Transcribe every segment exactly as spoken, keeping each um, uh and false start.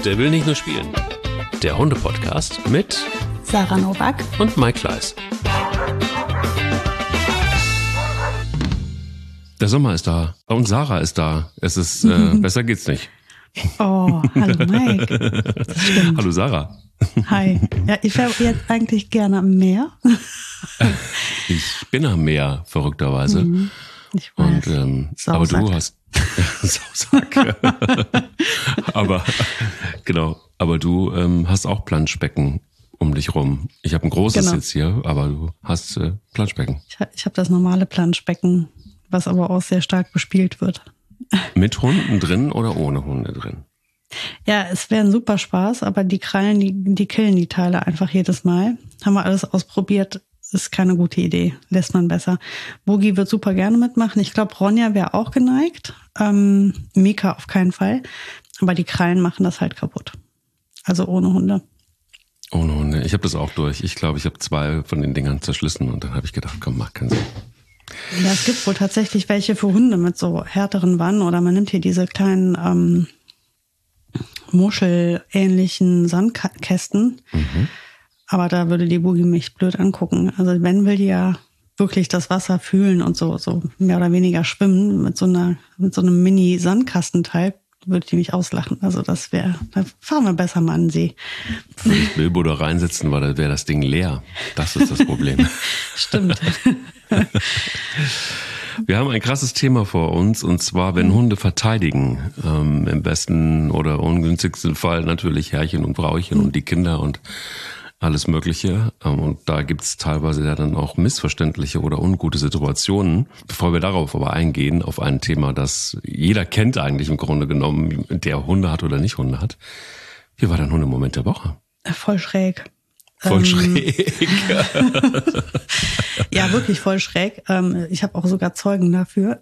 Der will nicht nur spielen. Der Hunde-Podcast mit Sarah Nowak und Mike Kleiss. Der Sommer ist da und Sarah ist da. Es ist, äh, besser geht's nicht. Oh, hallo Mike. Hallo Sarah. Hi. Ja, ich wäre jetzt eigentlich gerne am Meer. Ich bin am Meer, verrückterweise. Mhm, ich weiß. Und, ähm, aber du hast... Sausack. aber, genau, aber du ähm, hast auch Planschbecken um dich rum. Ich habe ein großes Genau. jetzt hier, aber du hast äh, Planschbecken. Ich, ich habe das normale Planschbecken, was aber auch sehr stark bespielt wird. Mit Hunden drin oder ohne Hunde drin? Ja, es wäre ein super Spaß, aber die Krallen, die, die killen die Teile einfach jedes Mal. Haben wir alles ausprobiert. Ist keine gute Idee, lässt man besser. Bogi wird super gerne mitmachen. Ich glaube, Ronja wäre auch geneigt. Ähm, Mika auf keinen Fall. Aber die Krallen machen das halt kaputt. Also ohne Hunde. Ohne Hunde. Ich habe das auch durch. Ich glaube, ich habe zwei von den Dingern zerschlissen und dann habe ich gedacht, komm, macht keinen Sinn. Ja, es gibt wohl tatsächlich welche für Hunde mit so härteren Wannen oder man nimmt hier diese kleinen ähm, Muschelähnlichen Sandkästen. Mhm. Aber da würde die Bogi mich blöd angucken. Also wenn will die ja wirklich das Wasser fühlen und so, so mehr oder weniger schwimmen mit so einer, mit so einem Mini-Sandkastenteil, würde die mich auslachen. Also das wäre, da fahren wir besser mal an den See. Würde ich Bilbo da reinsetzen, weil dann wäre das Ding leer. Das ist das Problem. Stimmt. Wir haben ein krasses Thema vor uns, und zwar, wenn Hunde verteidigen. Ähm, im besten oder ungünstigsten Fall natürlich Herrchen und Frauchen mhm. und die Kinder und alles Mögliche. Und da gibt es teilweise ja dann auch missverständliche oder ungute Situationen. Bevor wir darauf aber eingehen, auf ein Thema, das jeder kennt eigentlich im Grunde genommen, der Hunde hat oder nicht Hunde hat. Wie war dein Hundemoment der Woche? Voll schräg. Voll ähm, schräg. Ja, wirklich voll schräg. Ich habe auch sogar Zeugen dafür.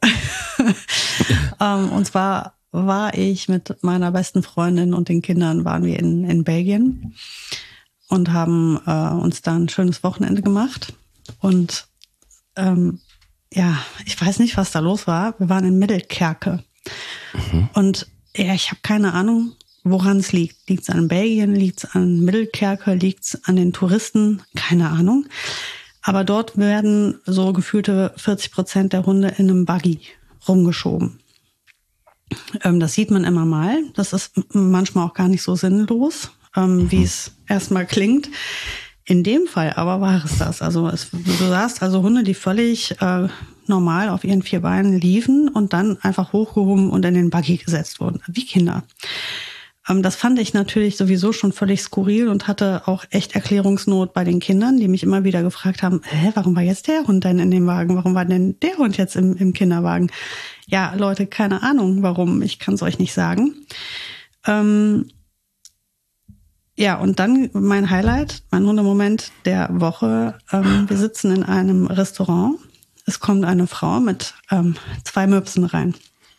Und zwar war ich mit meiner besten Freundin und den Kindern, waren wir in, in Belgien. Und haben äh, uns da ein schönes Wochenende gemacht. Und ähm, ja, ich weiß nicht, was da los war. Wir waren in Middelkerke. Mhm. Und ja, ich habe keine Ahnung, woran es liegt. Liegt es an Belgien? Liegt es an Middelkerke? Liegt es an den Touristen? Keine Ahnung. Aber dort werden so gefühlte vierzig Prozent der Hunde in einem Buggy rumgeschoben. Ähm, das sieht man immer mal. Das ist manchmal auch gar nicht so sinnlos, Ähm, wie es erstmal klingt. In dem Fall aber war es das. Also es, du sahst also Hunde, die völlig äh, normal auf ihren vier Beinen liefen und dann einfach hochgehoben und in den Buggy gesetzt wurden, wie Kinder. Ähm, das fand ich natürlich sowieso schon völlig skurril und hatte auch echt Erklärungsnot bei den Kindern, die mich immer wieder gefragt haben, hä, warum war jetzt der Hund denn in dem Wagen? Warum war denn der Hund jetzt im, im Kinderwagen? Ja, Leute, keine Ahnung, warum. Ich kann es euch nicht sagen. Ähm, Ja, und dann mein Highlight, mein Hundemoment der Woche. Ähm, wir sitzen in einem Restaurant. Es kommt eine Frau mit ähm, zwei Möpsen rein.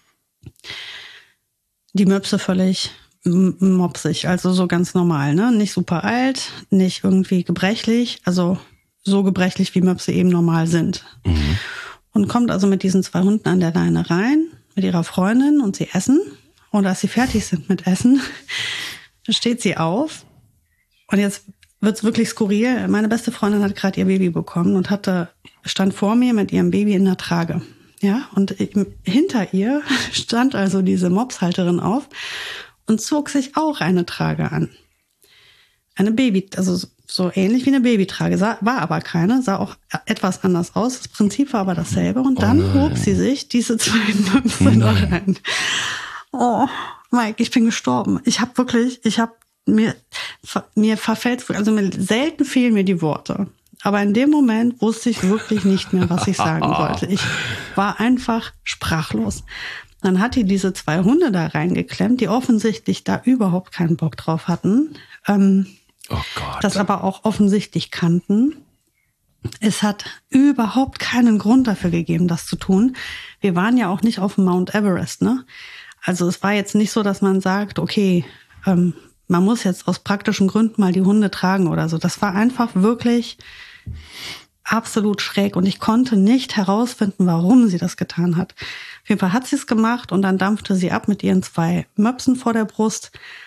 Die Möpse völlig m- mopsig, also so ganz normal, ne? Nicht super alt, nicht irgendwie gebrechlich, also so gebrechlich, wie Möpse eben normal sind. Mhm. Und kommt also mit diesen zwei Hunden an der Leine rein, mit ihrer Freundin, und sie essen. Und als sie fertig sind mit Essen, steht sie auf. Und jetzt wird's wirklich skurril. Meine beste Freundin hat gerade ihr Baby bekommen und hatte, stand vor mir mit ihrem Baby in der Trage. Ja, und hinter ihr stand also diese Mopshalterin auf und zog sich auch eine Trage an. Eine Baby, also so ähnlich wie eine Babytrage, sah, war aber keine, sah auch etwas anders aus. Das Prinzip war aber dasselbe. Und dann oh hob sie sich diese zwei Möpse noch rein. Oh, Mike, ich bin gestorben. Ich habe wirklich, ich habe Mir, mir verfällt, also mir, selten fehlen mir die Worte. Aber in dem Moment wusste ich wirklich nicht mehr, was ich sagen wollte. Ich war einfach sprachlos. Dann hat die diese zwei Hunde da reingeklemmt, die offensichtlich da überhaupt keinen Bock drauf hatten. Ähm, oh Gott. Das aber auch offensichtlich kannten. Es hat überhaupt keinen Grund dafür gegeben, das zu tun. Wir waren ja auch nicht auf dem Mount Everest, ne? Also es war jetzt nicht so, dass man sagt, okay, ähm, man muss jetzt aus praktischen Gründen mal die Hunde tragen oder so. Das war einfach wirklich absolut schräg und ich konnte nicht herausfinden, warum sie das getan hat. Auf jeden Fall hat sie es gemacht und dann dampfte sie ab mit ihren zwei Möpsen vor der Brust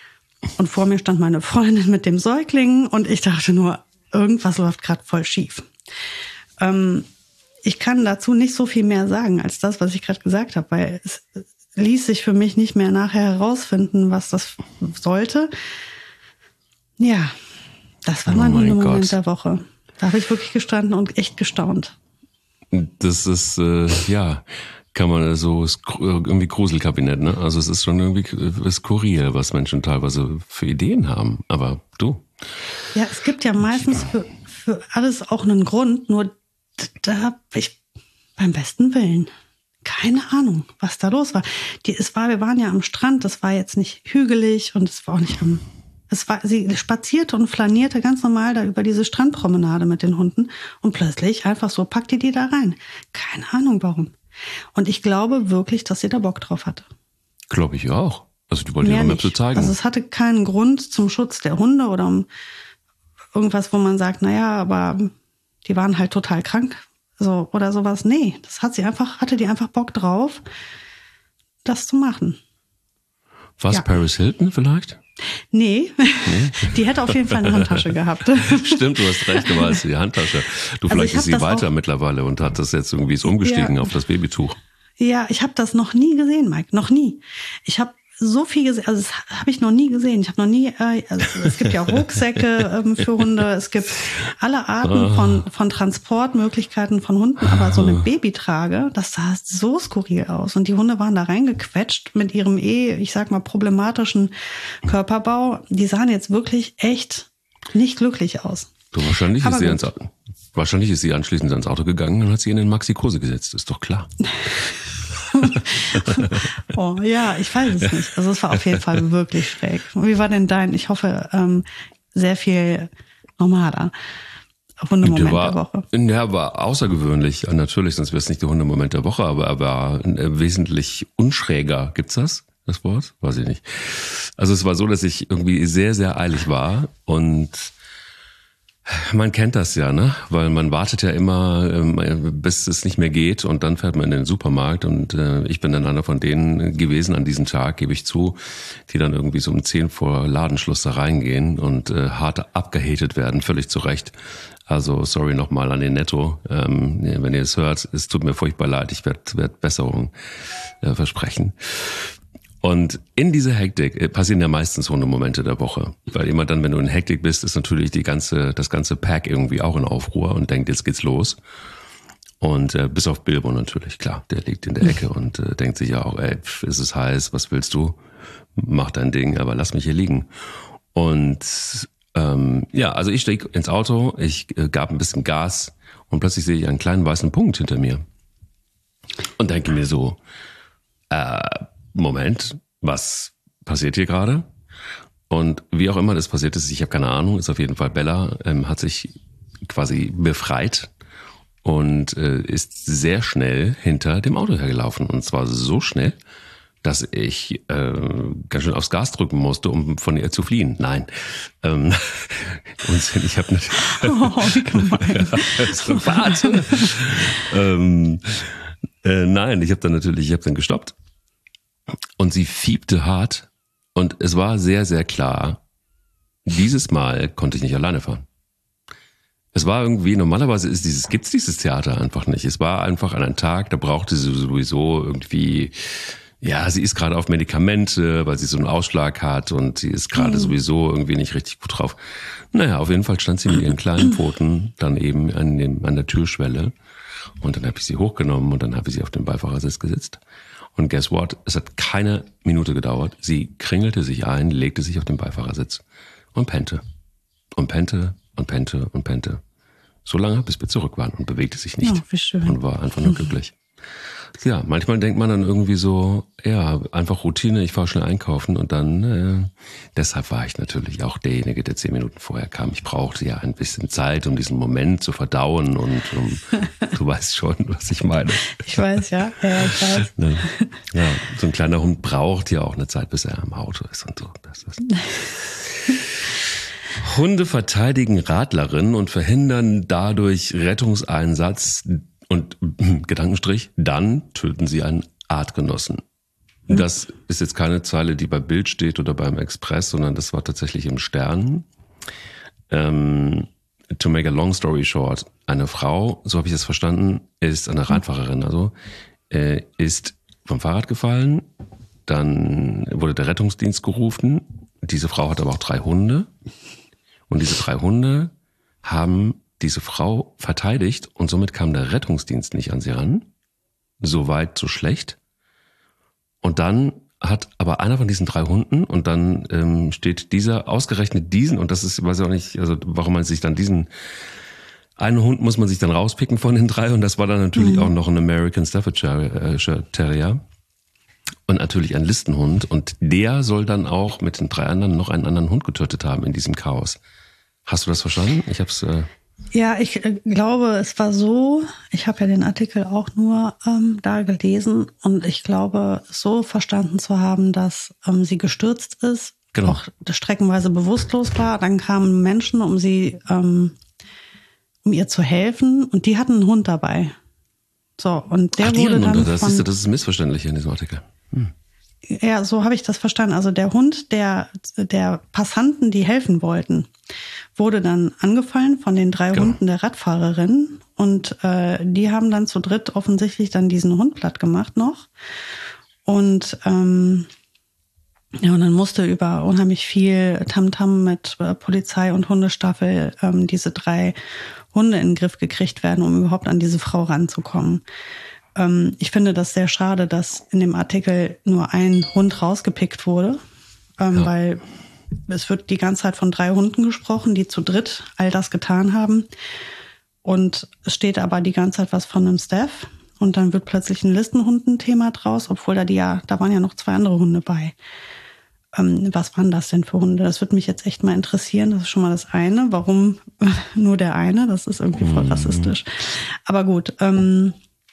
Und vor mir stand meine Freundin mit dem Säugling und ich dachte nur, irgendwas läuft gerade voll schief. Ähm, ich kann dazu nicht so viel mehr sagen als das, was ich gerade gesagt habe, weil es ließ sich für mich nicht mehr nachher herausfinden, was das sollte. Ja, das war Oh mein mein Moment Gott. der Woche. Da habe ich wirklich gestanden und echt gestaunt. Das ist, äh, ja, kann man so, ist irgendwie Gruselkabinett, ne? Also es ist schon irgendwie skurril, was Menschen teilweise für Ideen haben. Aber du. Ja, es gibt ja meistens für, für alles auch einen Grund, nur da habe ich beim besten Willen keine Ahnung, was da los war. Die, es war. Wir waren ja am Strand, das war jetzt nicht hügelig und es war auch nicht am... Es war, sie spazierte und flanierte ganz normal da über diese Strandpromenade mit den Hunden und plötzlich einfach so packte die da rein. Keine Ahnung warum. Und ich glaube wirklich, dass sie da Bock drauf hatte. Glaube ich auch. Also die wollte Mehr ihre Möpse nicht. zeigen. Also es hatte keinen Grund zum Schutz der Hunde oder um irgendwas, wo man sagt, naja, aber die waren halt total krank so oder sowas. Nee, das hat sie einfach, hatte die einfach Bock drauf, das zu machen. Was, ja. Paris Hilton vielleicht? Nee, nee, die hätte auf jeden Fall eine Handtasche gehabt. Stimmt, du hast recht, du warst die Handtasche. Du, Also vielleicht ist sie weiter auch, mittlerweile und hat das jetzt irgendwie so umgestiegen ja, auf das Babytuch. Ja, ich habe das noch nie gesehen, Mike, noch nie. Ich habe so viel gesehen, also das habe ich noch nie gesehen. Ich habe noch nie, äh, also es gibt ja Rucksäcke ähm, für Hunde, es gibt alle Arten von von Transportmöglichkeiten von Hunden, aber so eine Babytrage, das sah so skurril aus. Und die Hunde waren da reingequetscht mit ihrem eh, ich sag mal, problematischen Körperbau. Die sahen jetzt wirklich echt nicht glücklich aus. Du, wahrscheinlich aber ist sie gut. ans, wahrscheinlich ist sie anschließend ans Auto gegangen und hat sie in den Maxi-Cosi gesetzt, ist doch klar. Oh, ja, ich weiß es nicht. Also es war auf jeden Fall wirklich schräg. Wie war denn dein? Ich hoffe, ähm, sehr viel normaler Hundemoment der, war, der Woche. Der war außergewöhnlich, natürlich, sonst wäre es nicht der Hundemoment der Woche, aber er war wesentlich unschräger. Gibt's das, das Wort? Weiß ich nicht. Also es war so, dass ich irgendwie sehr, sehr eilig war und man kennt das ja, ne? Weil man wartet ja immer, bis es nicht mehr geht und dann fährt man in den Supermarkt und äh, ich bin dann einer von denen gewesen an diesem Tag, gebe ich zu, die dann irgendwie so um zehn vor Ladenschluss da reingehen und äh, hart abgehatet werden, völlig zu Recht. Also sorry nochmal an den Netto, ähm, wenn ihr es hört, es tut mir furchtbar leid, ich werde werd Besserung äh, versprechen. Und in dieser Hektik passieren ja meistens Hundemomente der Woche. Weil immer dann, wenn du in Hektik bist, ist natürlich die ganze, das ganze Pack irgendwie auch in Aufruhr und denkt, jetzt geht's los. Und äh, bis auf Bilbo natürlich, klar, der liegt in der Ecke und äh, denkt sich ja auch, ey, pf, ist es heiß, was willst du? Mach dein Ding, aber lass mich hier liegen. Und ähm, ja, also ich stieg ins Auto, ich äh, gab ein bisschen Gas und plötzlich sehe ich einen kleinen weißen Punkt hinter mir. Und denke mir so, äh, Moment, was passiert hier gerade? Und wie auch immer das passiert ist, ich habe keine Ahnung, ist auf jeden Fall Bella, ähm, hat sich quasi befreit und äh, ist sehr schnell hinter dem Auto hergelaufen. Und zwar so schnell, dass ich äh, ganz schön aufs Gas drücken musste, um von ihr zu fliehen. Nein. Ähm, und ich habe nicht... Oh, wie gemein. Warte. ähm, äh, nein, ich habe dann natürlich, ich habe dann gestoppt. Und sie fiebte hart und es war sehr, sehr klar, dieses Mal konnte ich nicht alleine fahren. Es war irgendwie, normalerweise ist dieses, gibt's dieses Theater einfach nicht. Es war einfach an einem Tag, da brauchte sie sowieso irgendwie, ja, sie ist gerade auf Medikamente, weil sie so einen Ausschlag hat und sie ist gerade mhm. sowieso irgendwie nicht richtig gut drauf. Naja, auf jeden Fall stand sie mit ihren kleinen Pfoten dann eben an, dem, an der Türschwelle und dann habe ich sie hochgenommen und dann habe ich sie auf den Beifahrersitz gesetzt. Und guess what? Es hat keine Minute gedauert. Sie kringelte sich ein, legte sich auf den Beifahrersitz und pennte. Und pennte und pennte und pennte. So lange, bis wir zurück waren und bewegte sich nicht. Oh, wie schön. Und war einfach nur glücklich. Ja, manchmal denkt man dann irgendwie so, ja, einfach Routine, ich fahre schnell einkaufen und dann, äh, deshalb war ich natürlich auch derjenige, der zehn Minuten vorher kam. Ich brauchte ja ein bisschen Zeit, um diesen Moment zu verdauen und um, du weißt schon, was ich meine. Ich weiß, ja, ja, ich weiß. Ja, so ein kleiner Hund braucht ja auch eine Zeit, bis er im Auto ist und so. Das ist Hunde verteidigen Radlerinnen und verhindern dadurch Rettungseinsatz und Gedankenstrich, dann töten sie einen Artgenossen. Das ist jetzt keine Zeile, die bei Bild steht oder beim Express, sondern das war tatsächlich im Stern. Ähm, to make a long story short, eine Frau, so habe ich es verstanden, ist eine Radfahrerin, also äh, ist vom Fahrrad gefallen, dann wurde der Rettungsdienst gerufen. Diese Frau hat aber auch drei Hunde und diese drei Hunde haben diese Frau verteidigt und somit kam der Rettungsdienst nicht an sie ran. So weit, so schlecht. Und dann hat aber einer von diesen drei Hunden und dann ähm, steht dieser, ausgerechnet diesen, und das ist, weiß ich auch nicht, also warum man sich dann diesen, einen Hund muss man sich dann rauspicken von den drei und das war dann natürlich mhm. auch noch ein American Staffordshire Terrier und natürlich ein Listenhund und der soll dann auch mit den drei anderen noch einen anderen Hund getötet haben in diesem Chaos. Hast du das verstanden? Ich hab's... Äh Ja, ich äh, glaube, es war so, ich habe ja den Artikel auch nur ähm, da gelesen und ich glaube, so verstanden zu haben, dass ähm, sie gestürzt ist, genau. auch streckenweise bewusstlos war. Dann kamen Menschen, um sie, ähm, um ihr zu helfen und die hatten einen Hund dabei. So, und der Ach, die wurde dann das, von, ist, das ist missverständlich in diesem Artikel. Hm. Ja, so habe ich das verstanden. Also der Hund der, der Passanten, die helfen wollten, wurde dann angefallen von den drei genau. Hunden der Radfahrerin. Und äh, die haben dann zu dritt offensichtlich dann diesen Hund platt gemacht noch. Und ähm, ja, und dann musste über unheimlich viel Tamtam mit äh, Polizei und Hundestaffel ähm, diese drei Hunde in den Griff gekriegt werden, um überhaupt an diese Frau ranzukommen. Ich finde das sehr schade, dass in dem Artikel nur ein Hund rausgepickt wurde, ähm, ja. weil es wird die ganze Zeit von drei Hunden gesprochen, die zu dritt all das getan haben. Und es steht aber die ganze Zeit was von einem Staff und dann wird plötzlich ein Listenhunden-Thema draus, obwohl da die ja, da waren ja noch zwei andere Hunde bei. Ähm, was waren das denn für Hunde? Das würde mich jetzt echt mal interessieren. Das ist schon mal das eine. Warum nur der eine? Das ist irgendwie voll rassistisch. Aber gut, ähm,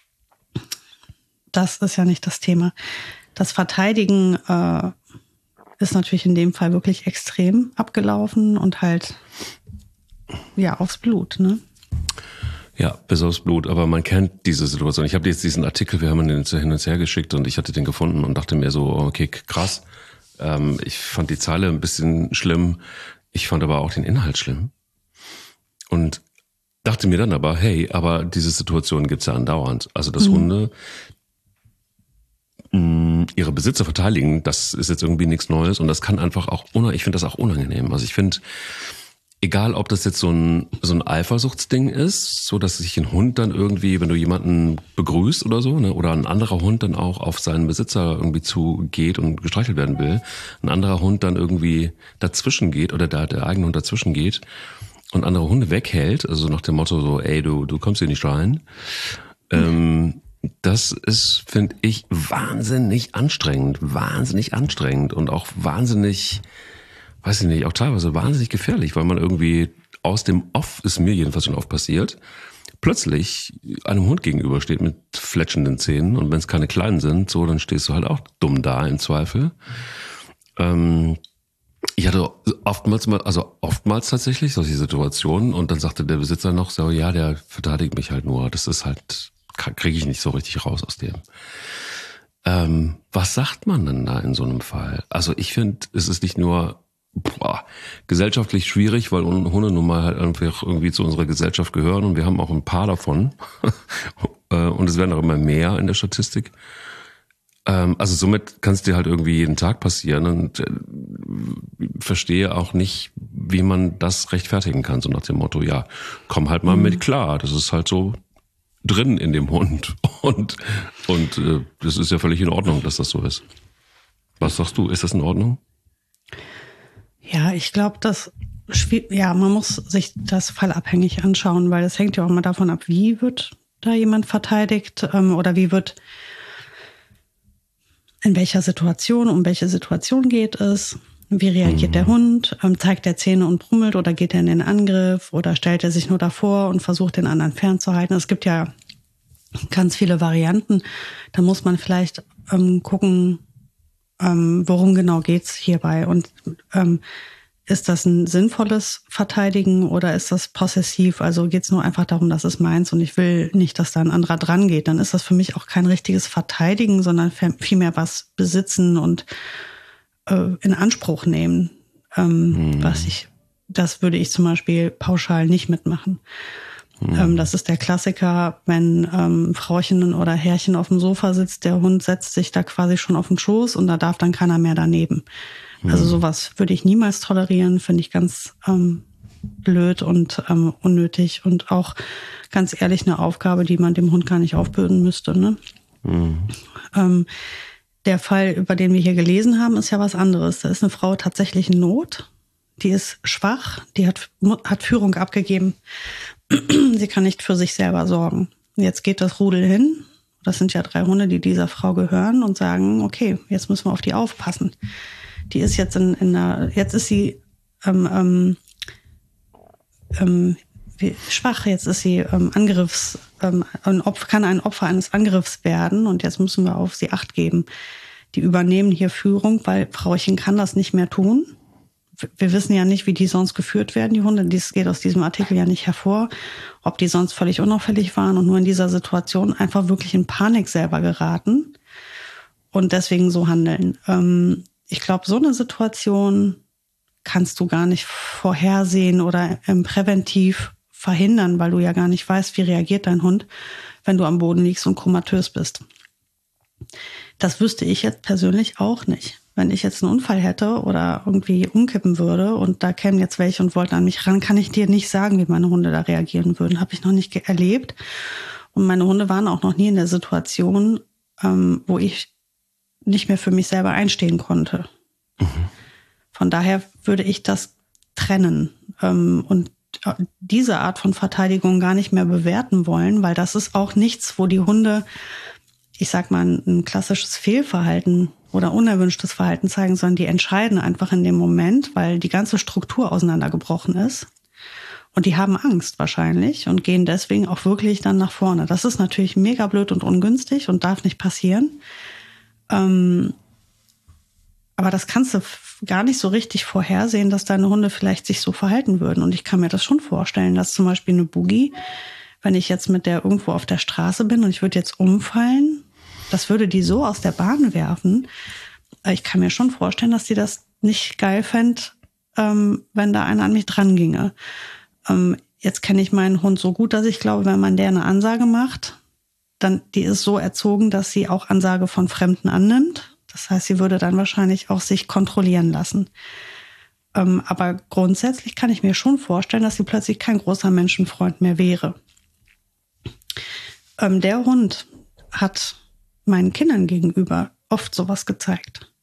das ist ja nicht das Thema. Das Verteidigen äh, ist natürlich in dem Fall wirklich extrem abgelaufen und halt ja aufs Blut, ne? Ja, bis aufs Blut. Aber man kennt diese Situation. Ich habe jetzt diesen Artikel, wir haben ihn hin und her geschickt und ich hatte den gefunden und dachte mir so, okay, krass. Ähm, ich fand die Zeile ein bisschen schlimm. Ich fand aber auch den Inhalt schlimm. Und dachte mir dann aber, hey, aber diese Situation gibt's ja andauernd. Also dass mhm. Hunde ihre Besitzer verteidigen, das ist jetzt irgendwie nichts Neues und das kann einfach auch, ich finde das auch unangenehm. Also ich finde, egal ob das jetzt so ein so ein Eifersuchtsding ist, so dass sich ein Hund dann irgendwie, wenn du jemanden begrüßt oder so, ne, oder ein anderer Hund dann auch auf seinen Besitzer irgendwie zugeht und gestreichelt werden will, ein anderer Hund dann irgendwie dazwischen geht oder der, der eigene Hund dazwischen geht und andere Hunde weghält, also nach dem Motto so, ey, du du kommst hier nicht rein. Mhm. Ähm, Das ist, finde ich, wahnsinnig anstrengend, wahnsinnig anstrengend und auch wahnsinnig, weiß ich nicht, auch teilweise wahnsinnig gefährlich, weil man irgendwie aus dem Off, ist mir jedenfalls schon oft passiert, plötzlich einem Hund gegenübersteht mit fletschenden Zähnen und wenn es keine kleinen sind, so, dann stehst du halt auch dumm da im Zweifel. Ähm, ich hatte oftmals mal, also oftmals tatsächlich solche Situationen und dann sagte der Besitzer noch so, ja, der verteidigt mich halt nur, das ist halt, kriege ich nicht so richtig raus aus dem. Ähm, was sagt man denn da in so einem Fall? Also ich finde, es ist nicht nur boah, gesellschaftlich schwierig, weil Hunde nun mal halt einfach irgendwie zu unserer Gesellschaft gehören und wir haben auch ein paar davon und es werden auch immer mehr in der Statistik. Ähm, also somit kann es dir halt irgendwie jeden Tag passieren und äh, verstehe auch nicht, wie man das rechtfertigen kann, so nach dem Motto, ja, komm halt mal mhm. mit klar, das ist halt so drin in dem Hund und und äh, das ist ja völlig in Ordnung, dass das so ist. Was sagst du, ist das in Ordnung? Ja, ich glaube, dass ja, man muss sich das fallabhängig anschauen, weil das hängt ja auch mal davon ab, wie wird da jemand verteidigt ähm, oder wie wird in welcher Situation, um welche Situation geht es, wie reagiert mhm. der Hund, ähm, zeigt er Zähne und brummelt oder geht er in den Angriff oder stellt er sich nur davor und versucht den anderen fernzuhalten. Es gibt ja ganz viele Varianten. Da muss man vielleicht ähm, gucken, ähm, worum genau geht's hierbei. Und ähm, ist das ein sinnvolles Verteidigen oder ist das possessiv? Also geht es nur einfach darum, dass es meins und ich will nicht, dass da ein anderer dran geht. Dann ist das für mich auch kein richtiges Verteidigen, sondern vielmehr was besitzen und äh, in Anspruch nehmen. Ähm, hm. Was ich, das würde ich zum Beispiel pauschal nicht mitmachen. Hm. Ähm, das ist der Klassiker, wenn ähm, Frauchen oder Herrchen auf dem Sofa sitzt, der Hund setzt sich da quasi schon auf den Schoß und da darf dann keiner mehr daneben. Also sowas würde ich niemals tolerieren, finde ich ganz ähm, blöd und ähm, unnötig und auch ganz ehrlich eine Aufgabe, die man dem Hund gar nicht aufbürden müsste. Ne? Mhm. Ähm, der Fall, über den wir hier gelesen haben, ist ja was anderes. Da ist eine Frau tatsächlich in Not, die ist schwach, die hat, hat Führung abgegeben. Sie kann nicht für sich selber sorgen. Jetzt geht das Rudel hin. Das sind ja drei Hunde, die dieser Frau gehören und sagen, okay, jetzt müssen wir auf die aufpassen. Die ist jetzt in, in einer, jetzt ist sie ähm, ähm, ähm, wie, schwach, jetzt ist sie ähm, Angriffs, ähm, ein Opfer, kann ein Opfer eines Angriffs werden und jetzt müssen wir auf sie Acht geben. Die übernehmen hier Führung, weil Frauchen kann das nicht mehr tun. Wir wissen ja nicht, wie die sonst geführt werden, die Hunde. Das geht aus diesem Artikel ja nicht hervor, ob die sonst völlig unauffällig waren und nur in dieser Situation einfach wirklich in Panik selber geraten und deswegen so handeln. Ähm, Ich glaube, so eine Situation kannst du gar nicht vorhersehen oder ähm, präventiv verhindern, weil du ja gar nicht weißt, wie reagiert dein Hund, wenn du am Boden liegst und komatös bist. Das wüsste ich jetzt persönlich auch nicht. Wenn ich jetzt einen Unfall hätte oder irgendwie umkippen würde und da kämen jetzt welche und wollten an mich ran, kann ich dir nicht sagen, wie meine Hunde da reagieren würden. Habe ich noch nicht ge- erlebt. Und meine Hunde waren auch noch nie in der Situation, ähm, wo ich nicht mehr für mich selber einstehen konnte. Mhm. Von daher würde ich das trennen ähm, und diese Art von Verteidigung gar nicht mehr bewerten wollen, weil das ist auch nichts, wo die Hunde, ich sag mal, ein klassisches Fehlverhalten oder unerwünschtes Verhalten zeigen, sondern die entscheiden einfach in dem Moment, weil die ganze Struktur auseinandergebrochen ist. Und die haben Angst wahrscheinlich und gehen deswegen auch wirklich dann nach vorne. Das ist natürlich mega blöd und ungünstig und darf nicht passieren. Ähm, aber das kannst du gar nicht so richtig vorhersehen, dass deine Hunde vielleicht sich so verhalten würden. Und ich kann mir das schon vorstellen, dass zum Beispiel eine Boogie, wenn ich jetzt mit der irgendwo auf der Straße bin und ich würde jetzt umfallen, das würde die so aus der Bahn werfen. Ich kann mir schon vorstellen, dass die das nicht geil fände, ähm, wenn da einer an mich dran ginge. Ähm, jetzt kenne ich meinen Hund so gut, dass ich glaube, wenn man der eine Ansage macht, dann die ist so erzogen, dass sie auch Ansage von Fremden annimmt. Das heißt, sie würde dann wahrscheinlich auch sich kontrollieren lassen. Ähm, aber grundsätzlich kann ich mir schon vorstellen, dass sie plötzlich kein großer Menschenfreund mehr wäre. Ähm, der Hund hat meinen Kindern gegenüber oft sowas gezeigt.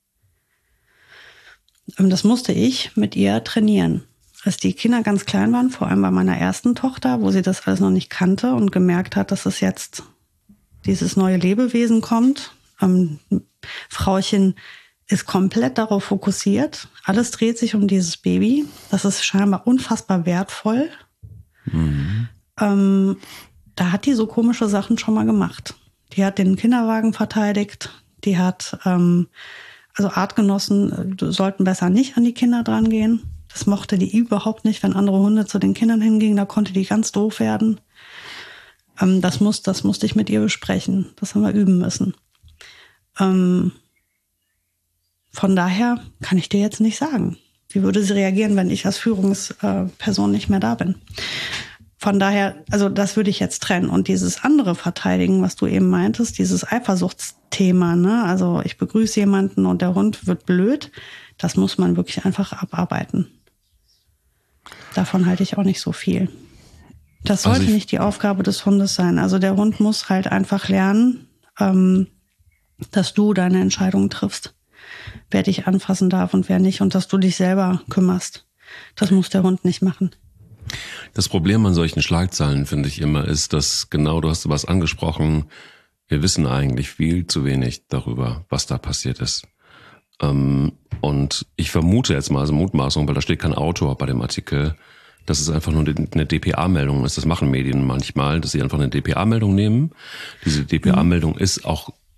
Ähm, das musste ich mit ihr trainieren. Als die Kinder ganz klein waren, vor allem bei meiner ersten Tochter, wo sie das alles noch nicht kannte und gemerkt hat, dass es jetzt dieses neue Lebewesen kommt. Ähm, Frauchen ist komplett darauf fokussiert. Alles dreht sich um dieses Baby. Das ist scheinbar unfassbar wertvoll. Mhm. Ähm, da hat die so komische Sachen schon mal gemacht. Die hat den Kinderwagen verteidigt. Die hat, ähm, also Artgenossen sollten besser nicht an die Kinder dran gehen. Das mochte die überhaupt nicht, wenn andere Hunde zu den Kindern hingingen. Da konnte die ganz doof werden. Ähm, das, muss, das musste ich mit ihr besprechen. Das haben wir üben müssen. Ähm, von daher kann ich dir jetzt nicht sagen. Wie würde sie reagieren, wenn ich als Führungsperson nicht mehr da bin? Von daher, also das würde ich jetzt trennen. Und dieses andere Verteidigen, was du eben meintest, dieses Eifersuchtsthema, ne? Also ich begrüße jemanden und der Hund wird blöd, das muss man wirklich einfach abarbeiten. Davon halte ich auch nicht so viel. Das sollte also nicht die Aufgabe des Hundes sein. Also der Hund muss halt einfach lernen, ähm, dass du deine Entscheidung triffst, wer dich anfassen darf und wer nicht und dass du dich selber kümmerst. Das muss der Hund nicht machen. Das Problem an solchen Schlagzeilen, finde ich immer, ist, dass genau, du hast was angesprochen, wir wissen eigentlich viel zu wenig darüber, was da passiert ist. Und ich vermute jetzt mal, also Mutmaßung, weil da steht kein Autor bei dem Artikel, dass es einfach nur eine D P A-Meldung ist. Das machen Medien manchmal, dass sie einfach eine D P A-Meldung nehmen. Diese D P A-Meldung ist auch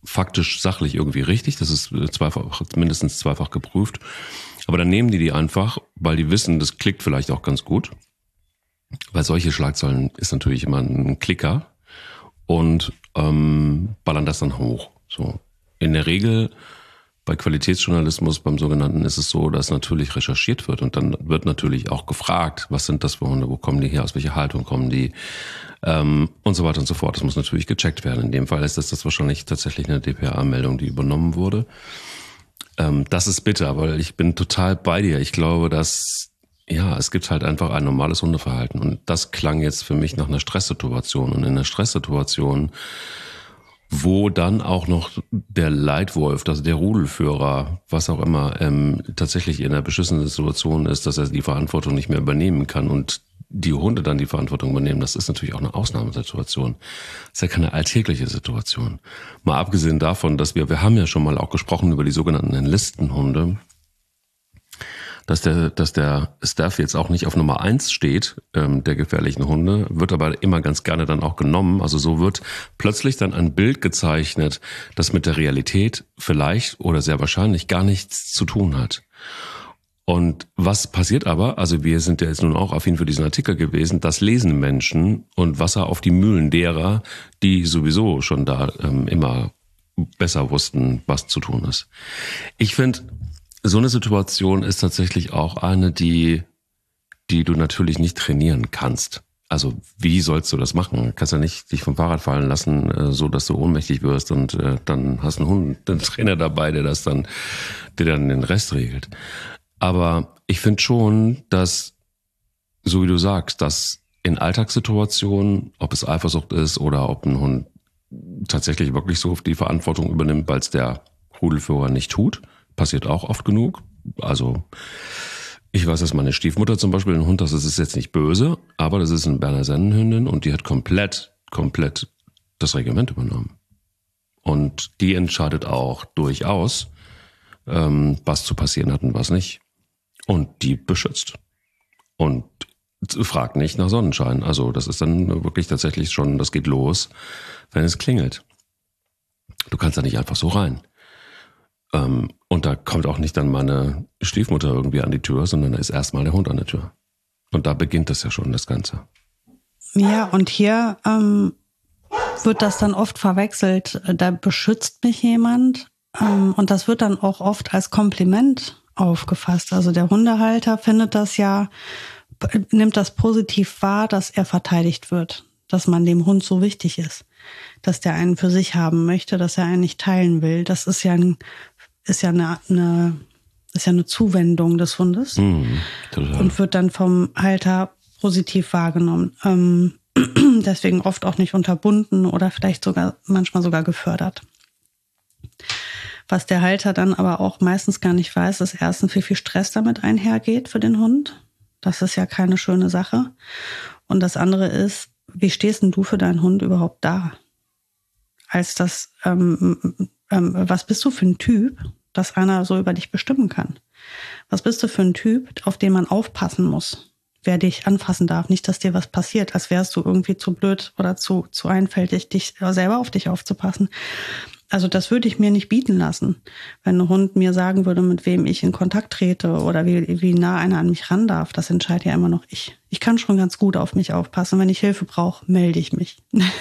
faktisch sachlich irgendwie richtig. Das ist zweifach, mindestens zweifach geprüft. Aber dann nehmen die die einfach, weil die wissen, das klickt vielleicht auch ganz gut. Weil solche Schlagzeilen ist natürlich immer ein Klicker und ähm, ballern das dann hoch. So. In der Regel bei Qualitätsjournalismus, beim sogenannten, ist es so, dass natürlich recherchiert wird und dann wird natürlich auch gefragt, was sind das für Hunde, wo kommen die her, aus welcher Haltung kommen die ähm, und so weiter und so fort. Das muss natürlich gecheckt werden. In dem Fall ist das, das wahrscheinlich tatsächlich eine D P A-Meldung, die übernommen wurde. Ähm, das ist bitter, weil ich bin total bei dir. Ich glaube, dass ja, es gibt halt einfach ein normales Hundeverhalten und das klang jetzt für mich nach einer Stresssituation und in einer Stresssituation, wo dann auch noch der Leitwolf, also der Rudelführer, was auch immer, ähm, tatsächlich in einer beschissenen Situation ist, dass er die Verantwortung nicht mehr übernehmen kann und die Hunde dann die Verantwortung übernehmen, das ist natürlich auch eine Ausnahmesituation. Das ist ja keine alltägliche Situation. Mal abgesehen davon, dass wir, wir haben ja schon mal auch gesprochen über die sogenannten Enlistenhunde, dass der, dass der Staff jetzt auch nicht auf Nummer eins steht, ähm, der gefährlichen Hunde, wird aber immer ganz gerne dann auch genommen. Also so wird plötzlich dann ein Bild gezeichnet, das mit der Realität vielleicht oder sehr wahrscheinlich gar nichts zu tun hat. Und was passiert aber, also wir sind ja jetzt nun auch affin für diesen Artikel gewesen, das lesen Menschen und Wasser auf die Mühlen derer, die sowieso schon da ähm, immer besser wussten, was zu tun ist. Ich finde, so eine Situation ist tatsächlich auch eine, die, die du natürlich nicht trainieren kannst. Also wie sollst du das machen? Du kannst ja nicht dich vom Fahrrad fallen lassen, äh, so dass du ohnmächtig wirst und äh, dann hast du einen Hund, einen Trainer dabei, der das dann, der dann den Rest regelt. Aber ich finde schon, dass, so wie du sagst, dass in Alltagssituationen, ob es Eifersucht ist oder ob ein Hund tatsächlich wirklich so die Verantwortung übernimmt, weil es der Rudelführer nicht tut, passiert auch oft genug. Also ich weiß, dass meine Stiefmutter zum Beispiel einen Hund, das ist jetzt nicht böse, aber das ist eine Berner Sennenhündin und die hat komplett, komplett das Regiment übernommen. Und die entscheidet auch durchaus, ähm, was zu passieren hat und was nicht. Und die beschützt. Und fragt nicht nach Sonnenschein. Also das ist dann wirklich tatsächlich schon, das geht los, wenn es klingelt. Du kannst da nicht einfach so rein. Ähm, und da kommt auch nicht dann meine Stiefmutter irgendwie an die Tür, sondern da ist erstmal der Hund an der Tür. Und da beginnt das ja schon, das Ganze. Ja, und hier ähm, wird das dann oft verwechselt. Da beschützt mich jemand. Ähm, und das wird dann auch oft als Kompliment aufgefasst. Also der Hundehalter findet das ja, nimmt das positiv wahr, dass er verteidigt wird. Dass man dem Hund so wichtig ist. Dass der einen für sich haben möchte, dass er einen nicht teilen will. Das ist ja ein ist ja eine, eine, ist ja eine Zuwendung des Hundes mm, und wird dann vom Halter positiv wahrgenommen. Ähm, deswegen oft auch nicht unterbunden oder vielleicht sogar manchmal sogar gefördert. Was der Halter dann aber auch meistens gar nicht weiß, ist erstens, wie viel Stress damit einhergeht für den Hund. Das ist ja keine schöne Sache. Und das andere ist, wie stehst denn du für deinen Hund überhaupt da? Als das ähm, was bist du für ein Typ, dass einer so über dich bestimmen kann? Was bist du für ein Typ, auf den man aufpassen muss, wer dich anfassen darf? Nicht, dass dir was passiert, als wärst du irgendwie zu blöd oder zu, zu einfältig, dich selber auf dich aufzupassen. Also das würde ich mir nicht bieten lassen, wenn ein Hund mir sagen würde, mit wem ich in Kontakt trete oder wie, wie nah einer an mich ran darf. Das entscheidet ja immer noch ich. Ich kann schon ganz gut auf mich aufpassen. Wenn ich Hilfe brauche, melde ich mich.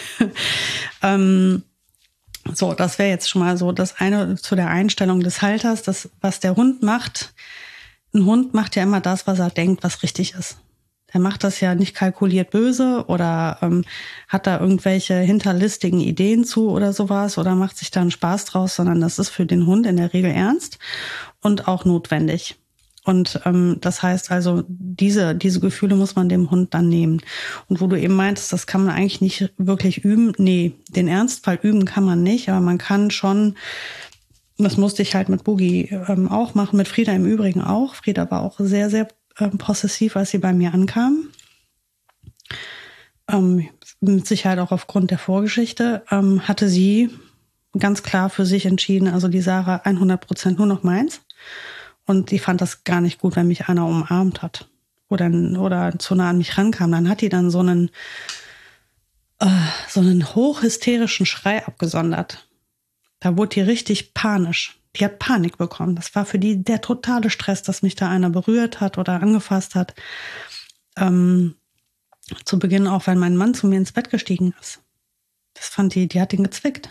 ähm, So, das wäre jetzt schon mal so das eine zu der Einstellung des Halters, das, was der Hund macht. Ein Hund macht ja immer das, was er denkt, was richtig ist. Der macht das ja nicht kalkuliert böse oder ähm, hat da irgendwelche hinterlistigen Ideen zu oder sowas oder macht sich da einen Spaß draus, sondern das ist für den Hund in der Regel ernst und auch notwendig. Und ähm, das heißt also, diese diese Gefühle muss man dem Hund dann nehmen. Und wo du eben meintest, das kann man eigentlich nicht wirklich üben. Nee, den Ernstfall üben kann man nicht, aber man kann schon, das musste ich halt mit Boogie ähm, auch machen, mit Frieda im Übrigen auch. Frieda war auch sehr, sehr ähm, possessiv, als sie bei mir ankam. Ähm, mit Sicherheit auch aufgrund der Vorgeschichte, ähm, hatte sie ganz klar für sich entschieden, also die Sarah hundert Prozent nur noch meins. Und die fand das gar nicht gut, wenn mich einer umarmt hat oder, oder zu nah an mich rankam. Dann hat die dann so einen, äh, so einen hochhysterischen Schrei abgesondert. Da wurde die richtig panisch. Die hat Panik bekommen. Das war für die der totale Stress, dass mich da einer berührt hat oder angefasst hat. Ähm, zu Beginn auch, wenn mein Mann zu mir ins Bett gestiegen ist. Das fand die, die hat ihn gezwickt.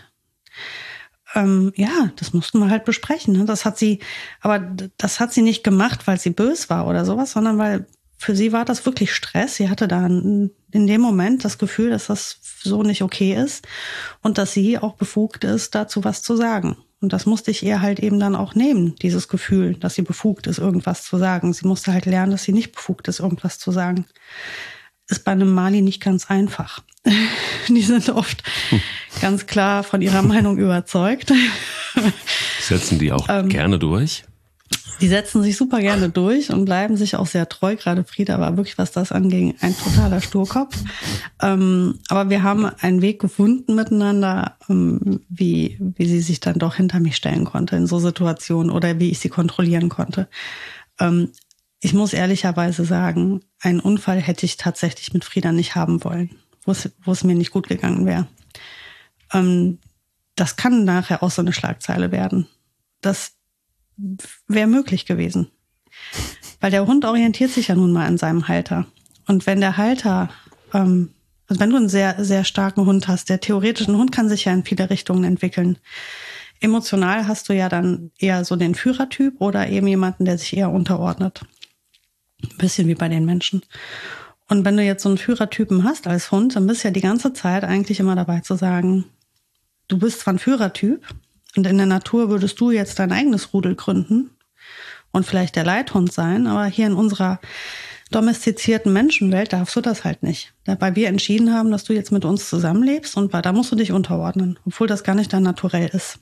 Ähm, ja, das mussten wir halt besprechen. Ne? Das hat sie, aber das hat sie nicht gemacht, weil sie böse war oder sowas, sondern weil für sie war das wirklich Stress. Sie hatte da in dem Moment das Gefühl, dass das so nicht okay ist und dass sie auch befugt ist, dazu was zu sagen. Und das musste ich ihr halt eben dann auch nehmen, dieses Gefühl, dass sie befugt ist, irgendwas zu sagen. Sie musste halt lernen, dass sie nicht befugt ist, irgendwas zu sagen. Ist bei einem Mali nicht ganz einfach. Die sind oft hm. ganz klar von ihrer Meinung überzeugt. Setzen die auch ähm, gerne durch? Die setzen sich super gerne durch und bleiben sich auch sehr treu. Gerade Frieda war wirklich, was das anging, ein totaler Sturkopf. Ähm, aber wir haben einen Weg gefunden miteinander, ähm, wie, wie sie sich dann doch hinter mich stellen konnte in so Situationen oder wie ich sie kontrollieren konnte. Ähm, ich muss ehrlicherweise sagen, einen Unfall hätte ich tatsächlich mit Frieda nicht haben wollen, wo es, wo es mir nicht gut gegangen wäre. Ähm, das kann nachher auch so eine Schlagzeile werden. Das wäre möglich gewesen. Weil der Hund orientiert sich ja nun mal an seinem Halter. Und wenn der Halter, ähm, also wenn du einen sehr, sehr starken Hund hast, der theoretisch, ein Hund kann sich ja in viele Richtungen entwickeln. Emotional hast du ja dann eher so den Führertyp oder eben jemanden, der sich eher unterordnet. Ein bisschen wie bei den Menschen. Und wenn du jetzt so einen Führertypen hast als Hund, dann bist du ja die ganze Zeit eigentlich immer dabei zu sagen, du bist zwar ein Führertyp, und in der Natur würdest du jetzt dein eigenes Rudel gründen und vielleicht der Leithund sein, aber hier in unserer domestizierten Menschenwelt darfst du das halt nicht. Weil wir entschieden haben, dass du jetzt mit uns zusammenlebst und da musst du dich unterordnen, obwohl das gar nicht dein Naturell ist.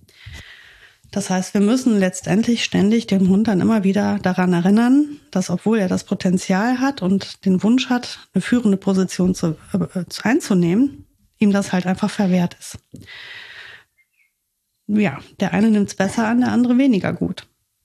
Das heißt, wir müssen letztendlich ständig den Hund dann immer wieder daran erinnern, dass obwohl er das Potenzial hat und den Wunsch hat, eine führende Position zu, äh, einzunehmen, ihm das halt einfach verwehrt ist. Ja, der eine nimmt es besser an, der andere weniger gut.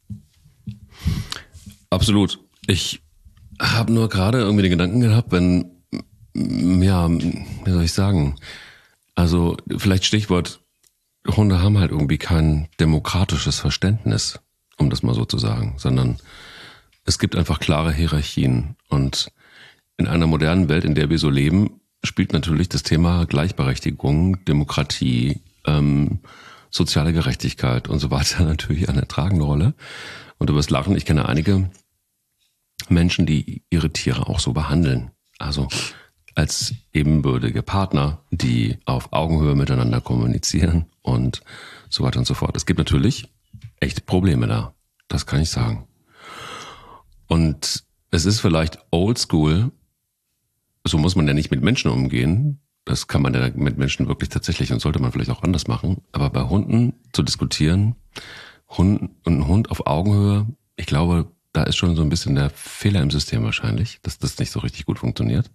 Absolut. Ich habe nur gerade irgendwie den Gedanken gehabt, wenn, ja, wie soll ich sagen, also vielleicht Stichwort, Hunde haben halt irgendwie kein demokratisches Verständnis, um das mal so zu sagen, sondern es gibt einfach klare Hierarchien. Und in einer modernen Welt, in der wir so leben, spielt natürlich das Thema Gleichberechtigung, Demokratie, ähm, soziale Gerechtigkeit und so weiter natürlich eine tragende Rolle. Und du wirst lachen, ich kenne einige Menschen, die ihre Tiere auch so behandeln. Also als ebenbürtige Partner, die auf Augenhöhe miteinander kommunizieren und so weiter und so fort. Es gibt natürlich echte Probleme da, das kann ich sagen. Und es ist vielleicht oldschool, so muss man ja nicht mit Menschen umgehen. Das kann man ja mit Menschen wirklich tatsächlich und sollte man vielleicht auch anders machen. Aber bei Hunden zu diskutieren, Hund und ein Hund auf Augenhöhe, ich glaube, da ist schon so ein bisschen der Fehler im System wahrscheinlich, dass das nicht so richtig gut funktioniert.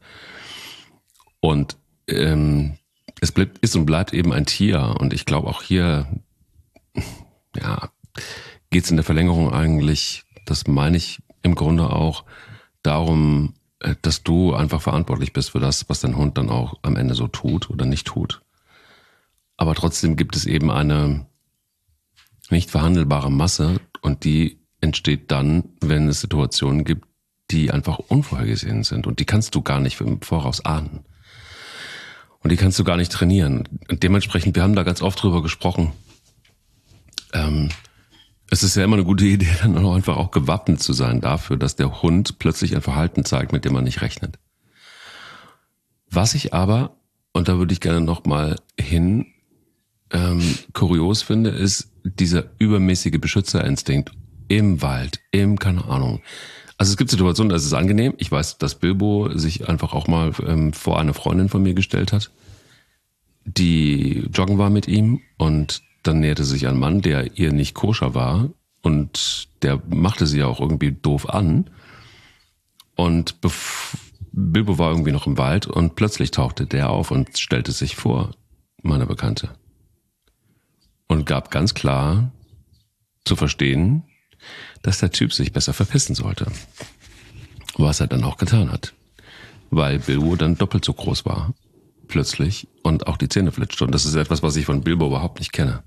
Und ähm, es bleibt, ist und bleibt eben ein Tier. Und ich glaube auch hier, ja, geht es in der Verlängerung eigentlich, das meine ich im Grunde auch, darum, dass du einfach verantwortlich bist für das, was dein Hund dann auch am Ende so tut oder nicht tut. Aber trotzdem gibt es eben eine nicht verhandelbare Masse und die entsteht dann, wenn es Situationen gibt, die einfach unvorhergesehen sind und die kannst du gar nicht im Voraus ahnen. Und die kannst du gar nicht trainieren. Und dementsprechend, wir haben da ganz oft drüber gesprochen, ähm, es ist ja immer eine gute Idee, dann auch einfach auch gewappnet zu sein dafür, dass der Hund plötzlich ein Verhalten zeigt, mit dem man nicht rechnet. Was ich aber, und da würde ich gerne nochmal hin, ähm, kurios finde, ist dieser übermäßige Beschützerinstinkt im Wald, im, keine Ahnung. Also es gibt Situationen, da ist es angenehm. Ich weiß, dass Bilbo sich einfach auch mal ähm, vor eine Freundin von mir gestellt hat, die joggen war mit ihm und dann näherte sich ein Mann, der ihr nicht koscher war und der machte sie ja auch irgendwie doof an. Und bef- Bilbo war irgendwie noch im Wald und plötzlich tauchte der auf und stellte sich vor, meine Bekannte. Und gab ganz klar zu verstehen, dass der Typ sich besser verpissen sollte. Was er dann auch getan hat. Weil Bilbo dann doppelt so groß war plötzlich und auch die Zähne flitscht. Und das ist etwas, was ich von Bilbo überhaupt nicht kenne.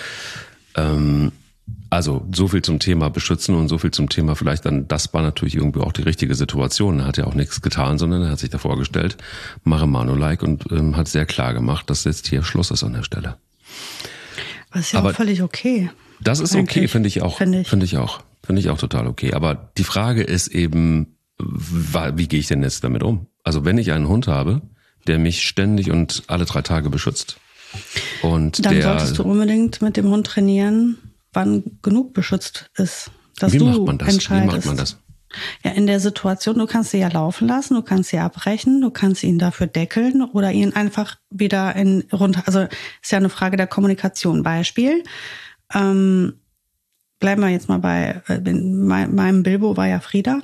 Ähm, also so viel zum Thema beschützen und so viel zum Thema vielleicht dann, das war natürlich irgendwie auch die richtige Situation. Er hat ja auch nichts getan, sondern er hat sich da vorgestellt, mache Manu-like und ähm, hat sehr klar gemacht, dass jetzt hier Schluss ist an der Stelle. Das ist ja Aber auch völlig okay. Das ist okay, finde ich auch. Finde ich. Finde ich auch. Finde ich auch total okay. Aber die Frage ist eben, wie gehe ich denn jetzt damit um? Also wenn ich einen Hund habe, der mich ständig und alle drei Tage beschützt. Und dann der, solltest du unbedingt mit dem Hund trainieren, wann genug beschützt ist. Dass wie du macht man das? entscheidest. Wie macht man das? Ja, in der Situation, du kannst sie ja laufen lassen, du kannst sie abbrechen, du kannst ihn dafür deckeln oder ihn einfach wieder in runter. Also ist ja eine Frage der Kommunikation. Beispiel. Ähm, bleiben wir jetzt mal bei, in meinem Bilbo war ja Frieda.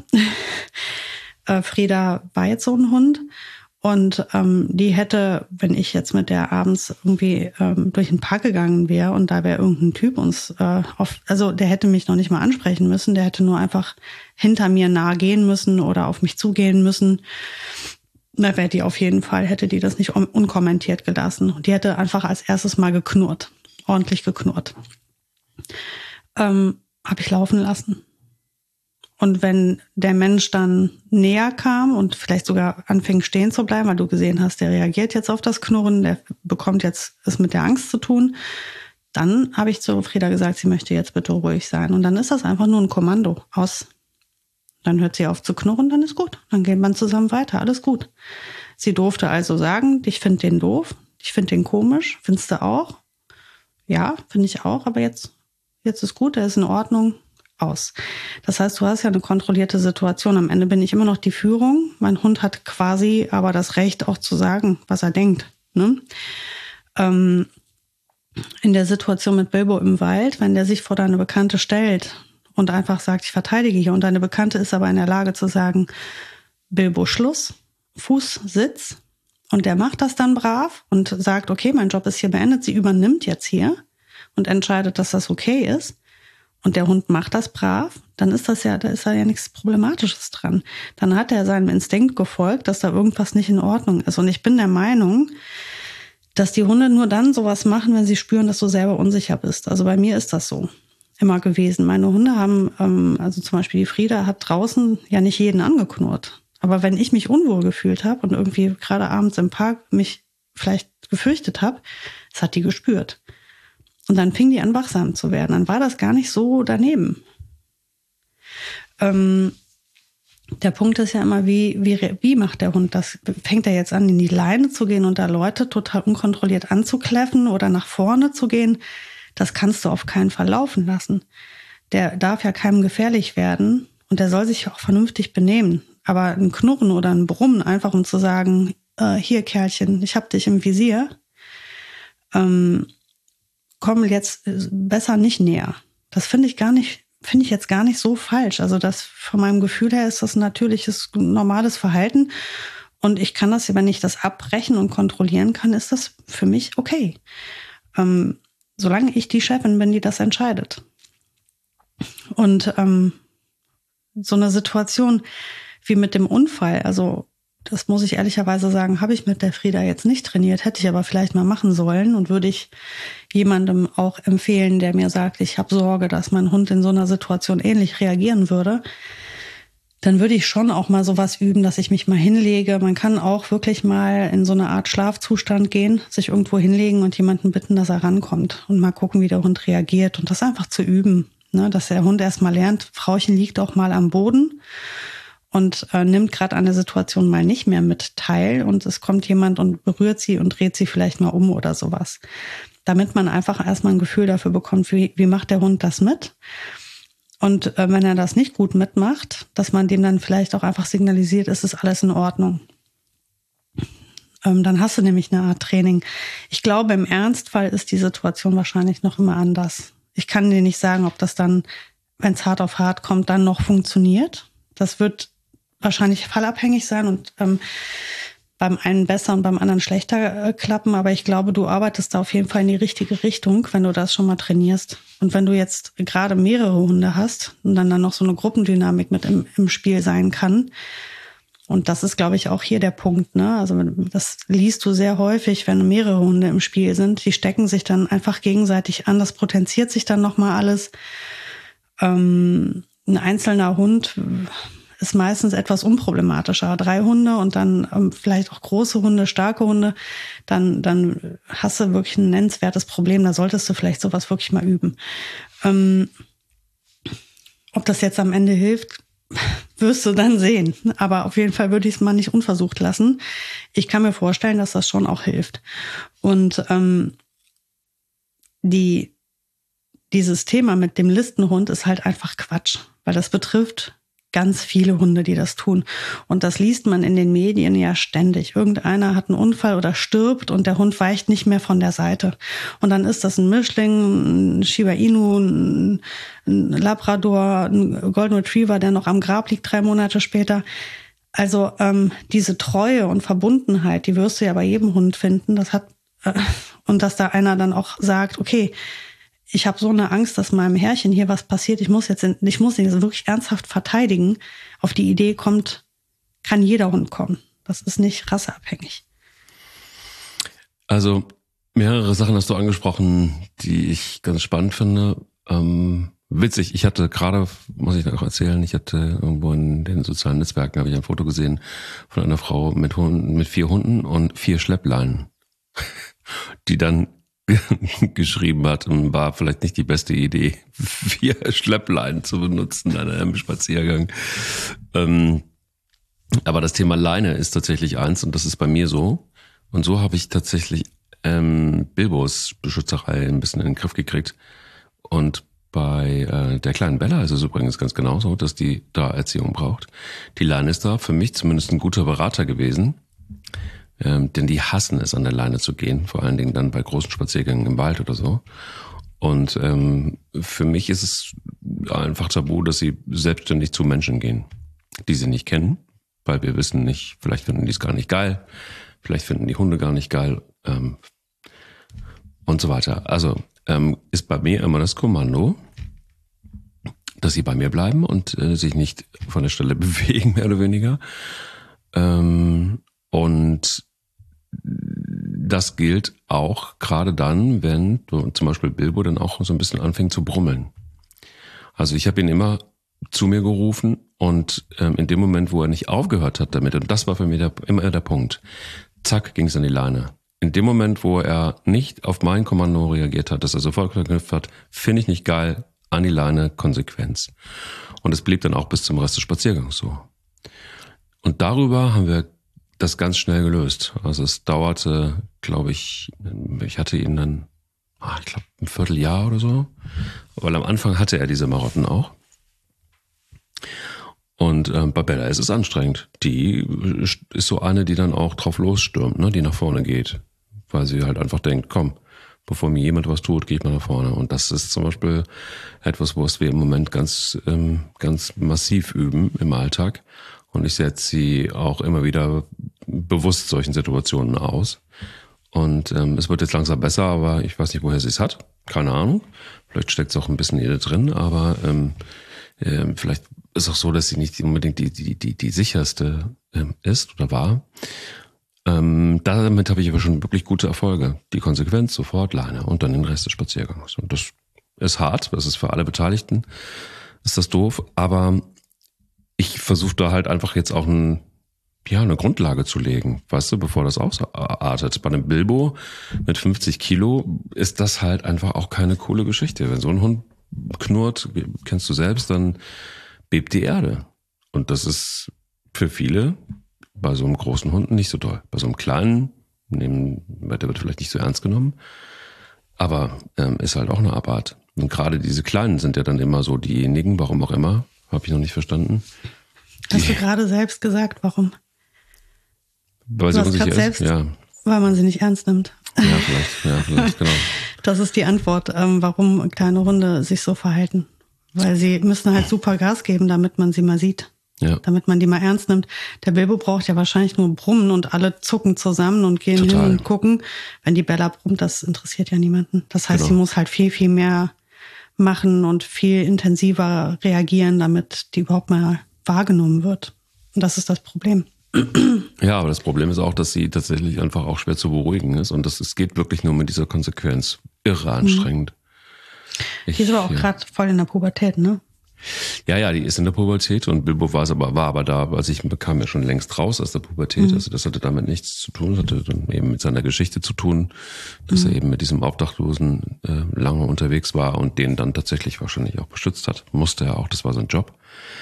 äh, Frieda war jetzt so ein Hund. Und ähm, die hätte, wenn ich jetzt mit der abends irgendwie ähm, durch den Park gegangen wäre und da wäre irgendein Typ uns äh, auf, also der hätte mich noch nicht mal ansprechen müssen, der hätte nur einfach hinter mir nahe gehen müssen oder auf mich zugehen müssen. Da wäre die auf jeden Fall, hätte die das nicht un- unkommentiert gelassen. Und die hätte einfach als erstes mal geknurrt, ordentlich geknurrt. Ähm, habe ich laufen lassen. Und wenn der Mensch dann näher kam und vielleicht sogar anfing stehen zu bleiben, weil du gesehen hast, der reagiert jetzt auf das Knurren, der bekommt jetzt es mit der Angst zu tun, dann habe ich zu Frieda gesagt, sie möchte jetzt bitte ruhig sein. Und dann ist das einfach nur ein Kommando aus. Dann hört sie auf zu knurren, dann ist gut. Dann geht man zusammen weiter, alles gut. Sie durfte also sagen, ich finde den doof, ich finde den komisch, findest du auch? Ja, finde ich auch, aber jetzt, jetzt ist gut, er ist in Ordnung. Aus. Das heißt, du hast ja eine kontrollierte Situation. Am Ende bin ich immer noch die Führung. Mein Hund hat quasi aber das Recht, auch zu sagen, was er denkt. Ne? Ähm, in der Situation mit Bilbo im Wald, wenn der sich vor deine Bekannte stellt und einfach sagt, ich verteidige hier, und deine Bekannte ist aber in der Lage zu sagen, Bilbo, Schluss, Fuß, Sitz, und der macht das dann brav und sagt, okay, mein Job ist hier beendet, sie übernimmt jetzt hier und entscheidet, dass das okay ist. Und der Hund macht das brav, dann ist das ja, da ist da ja nichts Problematisches dran. Dann hat er seinem Instinkt gefolgt, dass da irgendwas nicht in Ordnung ist. Und ich bin der Meinung, dass die Hunde nur dann sowas machen, wenn sie spüren, dass du selber unsicher bist. Also bei mir ist das so immer gewesen. Meine Hunde haben, ähm, also zum Beispiel die Frieda hat draußen ja nicht jeden angeknurrt. Aber wenn ich mich unwohl gefühlt habe und irgendwie gerade abends im Park mich vielleicht gefürchtet habe, das hat die gespürt. Und dann fing die an, wachsam zu werden. Dann war das gar nicht so daneben. Ähm, der Punkt ist ja immer, wie, wie, wie macht der Hund das? Fängt er jetzt an, in die Leine zu gehen und da Leute total unkontrolliert anzukläffen oder nach vorne zu gehen? Das kannst du auf keinen Fall laufen lassen. Der darf ja keinem gefährlich werden und der soll sich auch vernünftig benehmen. Aber ein Knurren oder ein Brummen, einfach um zu sagen, äh, hier Kerlchen, ich hab dich im Visier, ähm, komm jetzt besser nicht näher. Das finde ich gar nicht, finde ich jetzt gar nicht so falsch. Also das von meinem Gefühl her ist das ein natürliches, normales Verhalten. Und ich kann das, wenn ich das abbrechen und kontrollieren kann, ist das für mich okay. Ähm, solange ich die Chefin bin, die das entscheidet. Und ähm, so eine Situation wie mit dem Unfall, also das muss ich ehrlicherweise sagen, habe ich mit der Frieda jetzt nicht trainiert, hätte ich aber vielleicht mal machen sollen und würde ich jemandem auch empfehlen, der mir sagt, ich habe Sorge, dass mein Hund in so einer Situation ähnlich reagieren würde, dann würde ich schon auch mal sowas üben, dass ich mich mal hinlege. Man kann auch wirklich mal in so eine Art Schlafzustand gehen, sich irgendwo hinlegen und jemanden bitten, dass er rankommt und mal gucken, wie der Hund reagiert und das einfach zu üben, ne, dass der Hund erst mal lernt, Frauchen liegt auch mal am Boden und äh, nimmt gerade an der Situation mal nicht mehr mit teil und es kommt jemand und berührt sie und dreht sie vielleicht mal um oder sowas. Damit man einfach erstmal ein Gefühl dafür bekommt, wie, wie macht der Hund das mit? Und äh, wenn er das nicht gut mitmacht, dass man dem dann vielleicht auch einfach signalisiert, es ist alles in Ordnung. Ähm, dann hast du nämlich eine Art Training. Ich glaube, im Ernstfall ist die Situation wahrscheinlich noch immer anders. Ich kann dir nicht sagen, ob das dann, wenn es hart auf hart kommt, dann noch funktioniert. Das wird wahrscheinlich fallabhängig sein und ähm, beim einen besser und beim anderen schlechter äh, klappen. Aber ich glaube, du arbeitest da auf jeden Fall in die richtige Richtung, wenn du das schon mal trainierst. Und wenn du jetzt gerade mehrere Hunde hast und dann, dann noch so eine Gruppendynamik mit im, im Spiel sein kann, Und das ist, glaube ich, auch hier der Punkt, ne? Also das liest du sehr häufig, wenn mehrere Hunde im Spiel sind. Die stecken sich dann einfach gegenseitig an. Das potenziert sich dann nochmal alles. Ähm, ein einzelner Hund ist meistens etwas unproblematischer. Drei Hunde und dann ähm, vielleicht auch große Hunde, starke Hunde, dann, dann hast du wirklich ein nennenswertes Problem. Da solltest du vielleicht sowas wirklich mal üben. Ähm, ob das jetzt am Ende hilft, wirst du dann sehen. Aber auf jeden Fall würde ich es mal nicht unversucht lassen. Ich kann mir vorstellen, dass das schon auch hilft. Und ähm, die, dieses Thema mit dem Listenhund ist halt einfach Quatsch, weil das betrifft ganz viele Hunde, die das tun. Und das liest man in den Medien ja ständig. Irgendeiner hat einen Unfall oder stirbt und der Hund weicht nicht mehr von der Seite. Und dann ist das ein Mischling, ein Shiba Inu, ein, ein Labrador, ein Golden Retriever, der noch am Grab liegt drei Monate später. Also ähm, diese Treue und Verbundenheit, die wirst du ja bei jedem Hund finden. Das hat äh, und dass da einer dann auch sagt, okay, ich habe so eine Angst, dass meinem Herrchen hier was passiert. Ich muss jetzt, in, ich muss ihn jetzt wirklich ernsthaft verteidigen. Auf die Idee kommt, kann jeder Hund kommen. Das ist nicht rasseabhängig. Also mehrere Sachen hast du angesprochen, die ich ganz spannend finde. Ähm, witzig, ich hatte gerade, muss ich noch erzählen, ich hatte irgendwo in den sozialen Netzwerken, habe ich ein Foto gesehen von einer Frau mit Hunden, mit vier Hunden und vier Schleppleinen, die dann geschrieben hat, und war vielleicht nicht die beste Idee, vier Schleppleinen zu benutzen an einem Spaziergang. Ähm, aber das Thema Leine ist tatsächlich eins und das ist bei mir so. Und so habe ich tatsächlich ähm, Bilbos Beschützerei ein bisschen in den Griff gekriegt. Und bei äh, der kleinen Bella ist es übrigens ganz genauso, dass die da Erziehung braucht. Die Leine ist da für mich zumindest ein guter Berater gewesen. Ähm, denn die hassen es, an der Leine zu gehen, vor allen Dingen dann bei großen Spaziergängen im Wald oder so. Und ähm, für mich ist es einfach tabu, dass sie selbstständig zu Menschen gehen, die sie nicht kennen, weil wir wissen nicht, vielleicht finden die es gar nicht geil, vielleicht finden die Hunde gar nicht geil ähm, und so weiter. Also ähm, ist bei mir immer das Kommando, dass sie bei mir bleiben und äh, sich nicht von der Stelle bewegen, mehr oder weniger. Ähm, und das gilt auch gerade dann, wenn zum Beispiel Bilbo dann auch so ein bisschen anfängt zu brummeln. Also ich habe ihn immer zu mir gerufen und ähm, in dem Moment, wo er nicht aufgehört hat damit, und das war für mich der, immer der Punkt, zack, ging es an die Leine. In dem Moment, wo er nicht auf mein Kommando reagiert hat, dass er sofort verknüpft hat, finde ich nicht geil, an die Leine, Konsequenz. Und es blieb dann auch bis zum Rest des Spaziergangs so. Und darüber haben wir das ganz schnell gelöst. Also es dauerte, glaube ich, ich hatte ihn dann, ich glaube, ein Vierteljahr oder so. Weil am Anfang hatte er diese Marotten auch. Und äh, bei Bella ist es anstrengend. Die ist so eine, die dann auch drauf losstürmt, ne, die nach vorne geht. Weil sie halt einfach denkt, komm, bevor mir jemand was tut, gehe ich mal nach vorne. Und das ist zum Beispiel etwas, was wir im Moment ganz, ähm, ganz massiv üben im Alltag. Und ich setze sie auch immer wieder bewusst solchen Situationen aus. Und ähm, es wird jetzt langsam besser, aber ich weiß nicht, woher sie es hat. Keine Ahnung. Vielleicht steckt es auch ein bisschen in ihr drin, aber ähm, ähm, vielleicht ist auch so, dass sie nicht unbedingt die, die, die, die sicherste ähm, ist oder war. Ähm, damit habe ich aber schon wirklich gute Erfolge. Die Konsequenz, sofort Leine und dann den Rest des Spaziergangs. Und das ist hart, das ist für alle Beteiligten, ist das doof, aber ich versuche da halt einfach jetzt auch ein, ja, eine Grundlage zu legen, weißt du, bevor das ausartet. Bei einem Bilbo mit fünfzig Kilo ist das halt einfach auch keine coole Geschichte. Wenn so ein Hund knurrt, kennst du selbst, dann bebt die Erde. Und das ist für viele bei so einem großen Hund nicht so toll. Bei so einem kleinen, nehmen, der wird vielleicht nicht so ernst genommen, aber ähm, ist halt auch eine Abart. Und gerade diese Kleinen sind ja dann immer so diejenigen, warum auch immer, habe ich noch nicht verstanden. Hast du gerade selbst gesagt, warum? Weil sie unsicher ist? Selbst, ja. Weil man sie nicht ernst nimmt. Ja, vielleicht, ja, vielleicht, genau. Das ist die Antwort, ähm, warum kleine Hunde sich so verhalten. Weil sie müssen halt super Gas geben, damit man sie mal sieht. Ja. Damit man die mal ernst nimmt. Der Bilbo braucht ja wahrscheinlich nur brummen und alle zucken zusammen und gehen Total. hin und gucken. Wenn die Bella brummt, das interessiert ja niemanden. Das heißt, genau. sie muss halt viel, viel mehr machen und viel intensiver reagieren, damit die überhaupt mal wahrgenommen wird. Und das ist das Problem. Ja, aber das Problem ist auch, dass sie tatsächlich einfach auch schwer zu beruhigen ist und das, es geht wirklich nur mit dieser Konsequenz. Irre anstrengend. Ich, die ist aber auch ja. gerade voll in der Pubertät, ne? Ja, ja, die ist in der Pubertät und Bilbo war aber, war aber da, also ich bekam ja schon längst raus aus der Pubertät, mhm. also das hatte damit nichts zu tun, das hatte dann eben mit seiner Geschichte zu tun, dass mhm. er eben mit diesem Obdachlosen äh, lange unterwegs war und den dann tatsächlich wahrscheinlich auch beschützt hat, musste er auch, das war sein Job.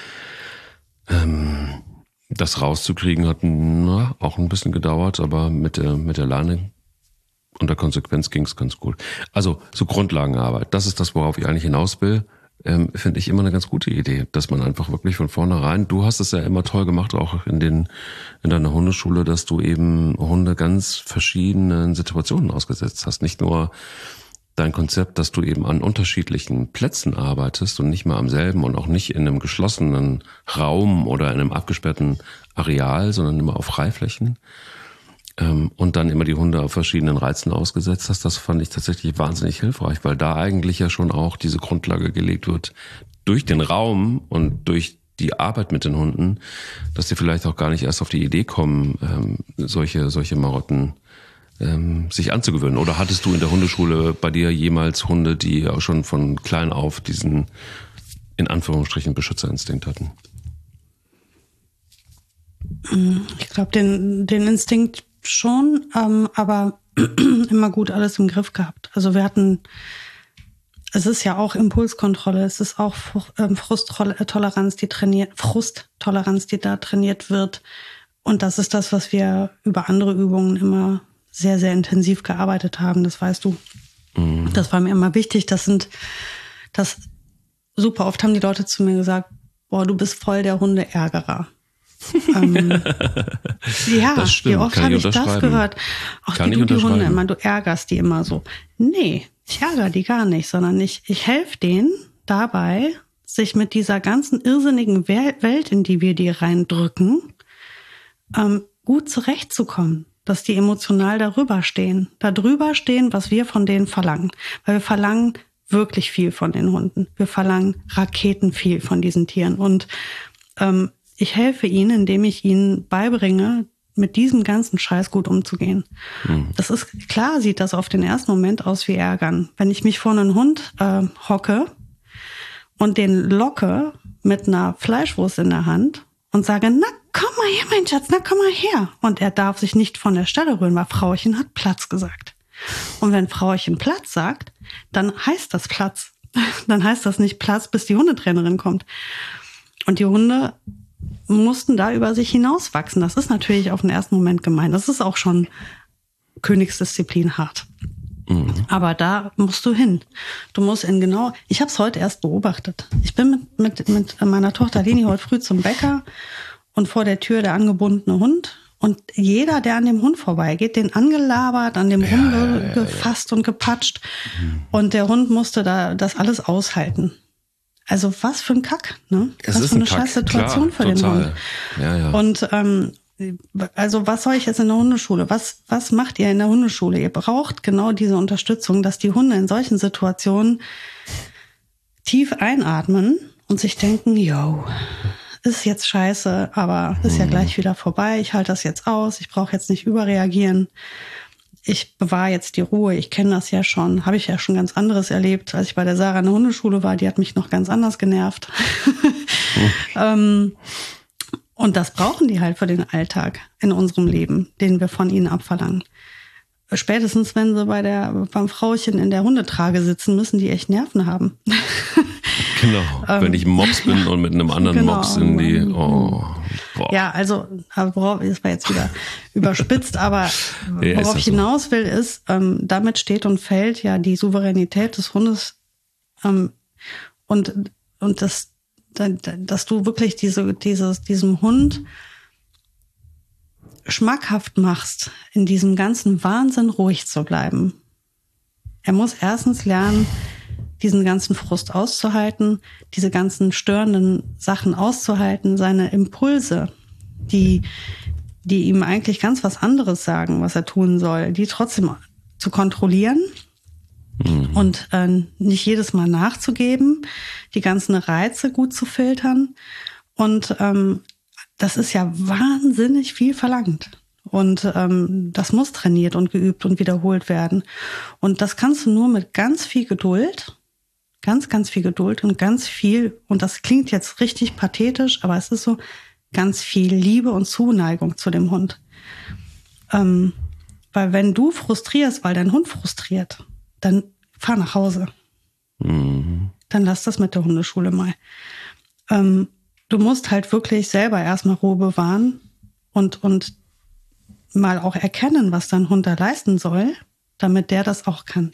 Ähm, das rauszukriegen hat na, auch ein bisschen gedauert, aber mit der, mit der Leine und der Konsequenz ging es ganz gut. Also so Grundlagenarbeit, das ist das, worauf ich eigentlich hinaus will. Ähm, finde ich immer eine ganz gute Idee, dass man einfach wirklich von vornherein, du hast es ja immer toll gemacht, auch in den in deiner Hundeschule, dass du eben Hunde ganz verschiedenen Situationen ausgesetzt hast. Nicht nur dein Konzept, dass du eben an unterschiedlichen Plätzen arbeitest und nicht mal am selben und auch nicht in einem geschlossenen Raum oder in einem abgesperrten Areal, sondern immer auf Freiflächen. Und dann immer die Hunde auf verschiedenen Reizen ausgesetzt hast, das fand ich tatsächlich wahnsinnig hilfreich, weil da eigentlich ja schon auch diese Grundlage gelegt wird durch den Raum und durch die Arbeit mit den Hunden, dass die vielleicht auch gar nicht erst auf die Idee kommen, ähm, solche solche Marotten ähm, sich anzugewöhnen. Oder hattest du in der Hundeschule bei dir jemals Hunde, die auch schon von klein auf diesen, in Anführungsstrichen, Beschützerinstinkt hatten? Ich glaube, den, den Instinkt schon, ähm, aber immer gut alles im Griff gehabt. Also wir hatten, es ist ja auch Impulskontrolle, es ist auch ähm, Frusttoleranz, die trainiert, Frusttoleranz, die da trainiert wird. Und das ist das, was wir über andere Übungen immer sehr, sehr intensiv gearbeitet haben. Das weißt du. Mhm. Das war mir immer wichtig. Das sind, das super oft haben die Leute zu mir gesagt, boah, du bist voll der Hundeärgerer. ähm, ja, das stimmt. Wie oft habe ich, ich das gehört? Auch Kann die, du, die Hunde immer, du ärgerst die immer so. Nee, ich ärgere die gar nicht, sondern ich, ich helfe denen dabei, sich mit dieser ganzen irrsinnigen Welt, in die wir die reindrücken, ähm, gut zurechtzukommen. Dass die emotional darüber stehen, da drüber stehen, was wir von denen verlangen. Weil wir verlangen wirklich viel von den Hunden. Wir verlangen Raketen viel von diesen Tieren. Und ähm, ich helfe ihnen, indem ich ihnen beibringe, mit diesem ganzen Scheiß gut umzugehen. Mhm. Das ist klar, sieht das auf den ersten Moment aus wie Ärgern. Wenn ich mich vor einen Hund äh, hocke und den locke mit einer Fleischwurst in der Hand und sage, na komm mal her, mein Schatz, na komm mal her. Und er darf sich nicht von der Stelle rühren, weil Frauchen hat Platz gesagt. Und wenn Frauchen Platz sagt, dann heißt das Platz. Dann heißt das nicht Platz, bis die Hundetrainerin kommt. Und die Hunde mussten da über sich hinauswachsen. Das ist natürlich auf den ersten Moment gemein. Das ist auch schon Königsdisziplin hart. Mhm. Aber da musst du hin. Du musst in genau, ich habe es heute erst beobachtet. Ich bin mit, mit, mit meiner Tochter Leni heute früh zum Bäcker und vor der Tür der angebundene Hund. Und jeder, der an dem Hund vorbeigeht, den angelabert, an dem ja, rumgefasst ja, ja. und gepatscht. Mhm. Und der Hund musste da das alles aushalten. Also was für ein Kack, ne? Es was ist für eine ein scheiß Situation für total. den Hund. Ja, ja. Und ähm, also was soll ich jetzt in der Hundeschule? Was was macht ihr in der Hundeschule? Ihr braucht genau diese Unterstützung, dass die Hunde in solchen Situationen tief einatmen und sich denken, yo, ist jetzt scheiße, aber ist ja gleich wieder vorbei. Ich halte das jetzt aus. Ich brauche jetzt nicht überreagieren. Ich bewahre jetzt die Ruhe, ich kenne das ja schon, habe ich ja schon ganz anderes erlebt, als ich bei der Sarah in der Hundeschule war, die hat mich noch ganz anders genervt. Oh. ähm, und das brauchen die halt für den Alltag in unserem Leben, den wir von ihnen abverlangen. Spätestens, wenn sie bei der, beim Frauchen in der Hundetrage sitzen, müssen die echt Nerven haben. Genau, ähm, wenn ich Mops bin und mit einem anderen genau, Mops in die... Oh, boah. Ja, also, worauf, das war jetzt wieder überspitzt, aber ja, worauf ich hinaus so. will, ist, ähm, damit steht und fällt ja die Souveränität des Hundes ähm, und, und das, dass du wirklich diese, dieses, diesem Hund schmackhaft machst, in diesem ganzen Wahnsinn ruhig zu bleiben. Er muss erstens lernen, diesen ganzen Frust auszuhalten, diese ganzen störenden Sachen auszuhalten, seine Impulse, die, die ihm eigentlich ganz was anderes sagen, was er tun soll, die trotzdem zu kontrollieren mhm. und äh, nicht jedes Mal nachzugeben, die ganzen Reize gut zu filtern und ähm, das ist ja wahnsinnig viel verlangt. Und ähm, das muss trainiert und geübt und wiederholt werden. Und das kannst du nur mit ganz viel Geduld, ganz, ganz viel Geduld und ganz viel, und das klingt jetzt richtig pathetisch, aber es ist so, ganz viel Liebe und Zuneigung zu dem Hund. Ähm, weil wenn du frustrierst, weil dein Hund frustriert, dann fahr nach Hause. Mhm. Dann lass das mit der Hundeschule mal. Ähm, du musst halt wirklich selber erstmal Ruhe bewahren und, und mal auch erkennen, was dein Hund da leisten soll, damit der das auch kann.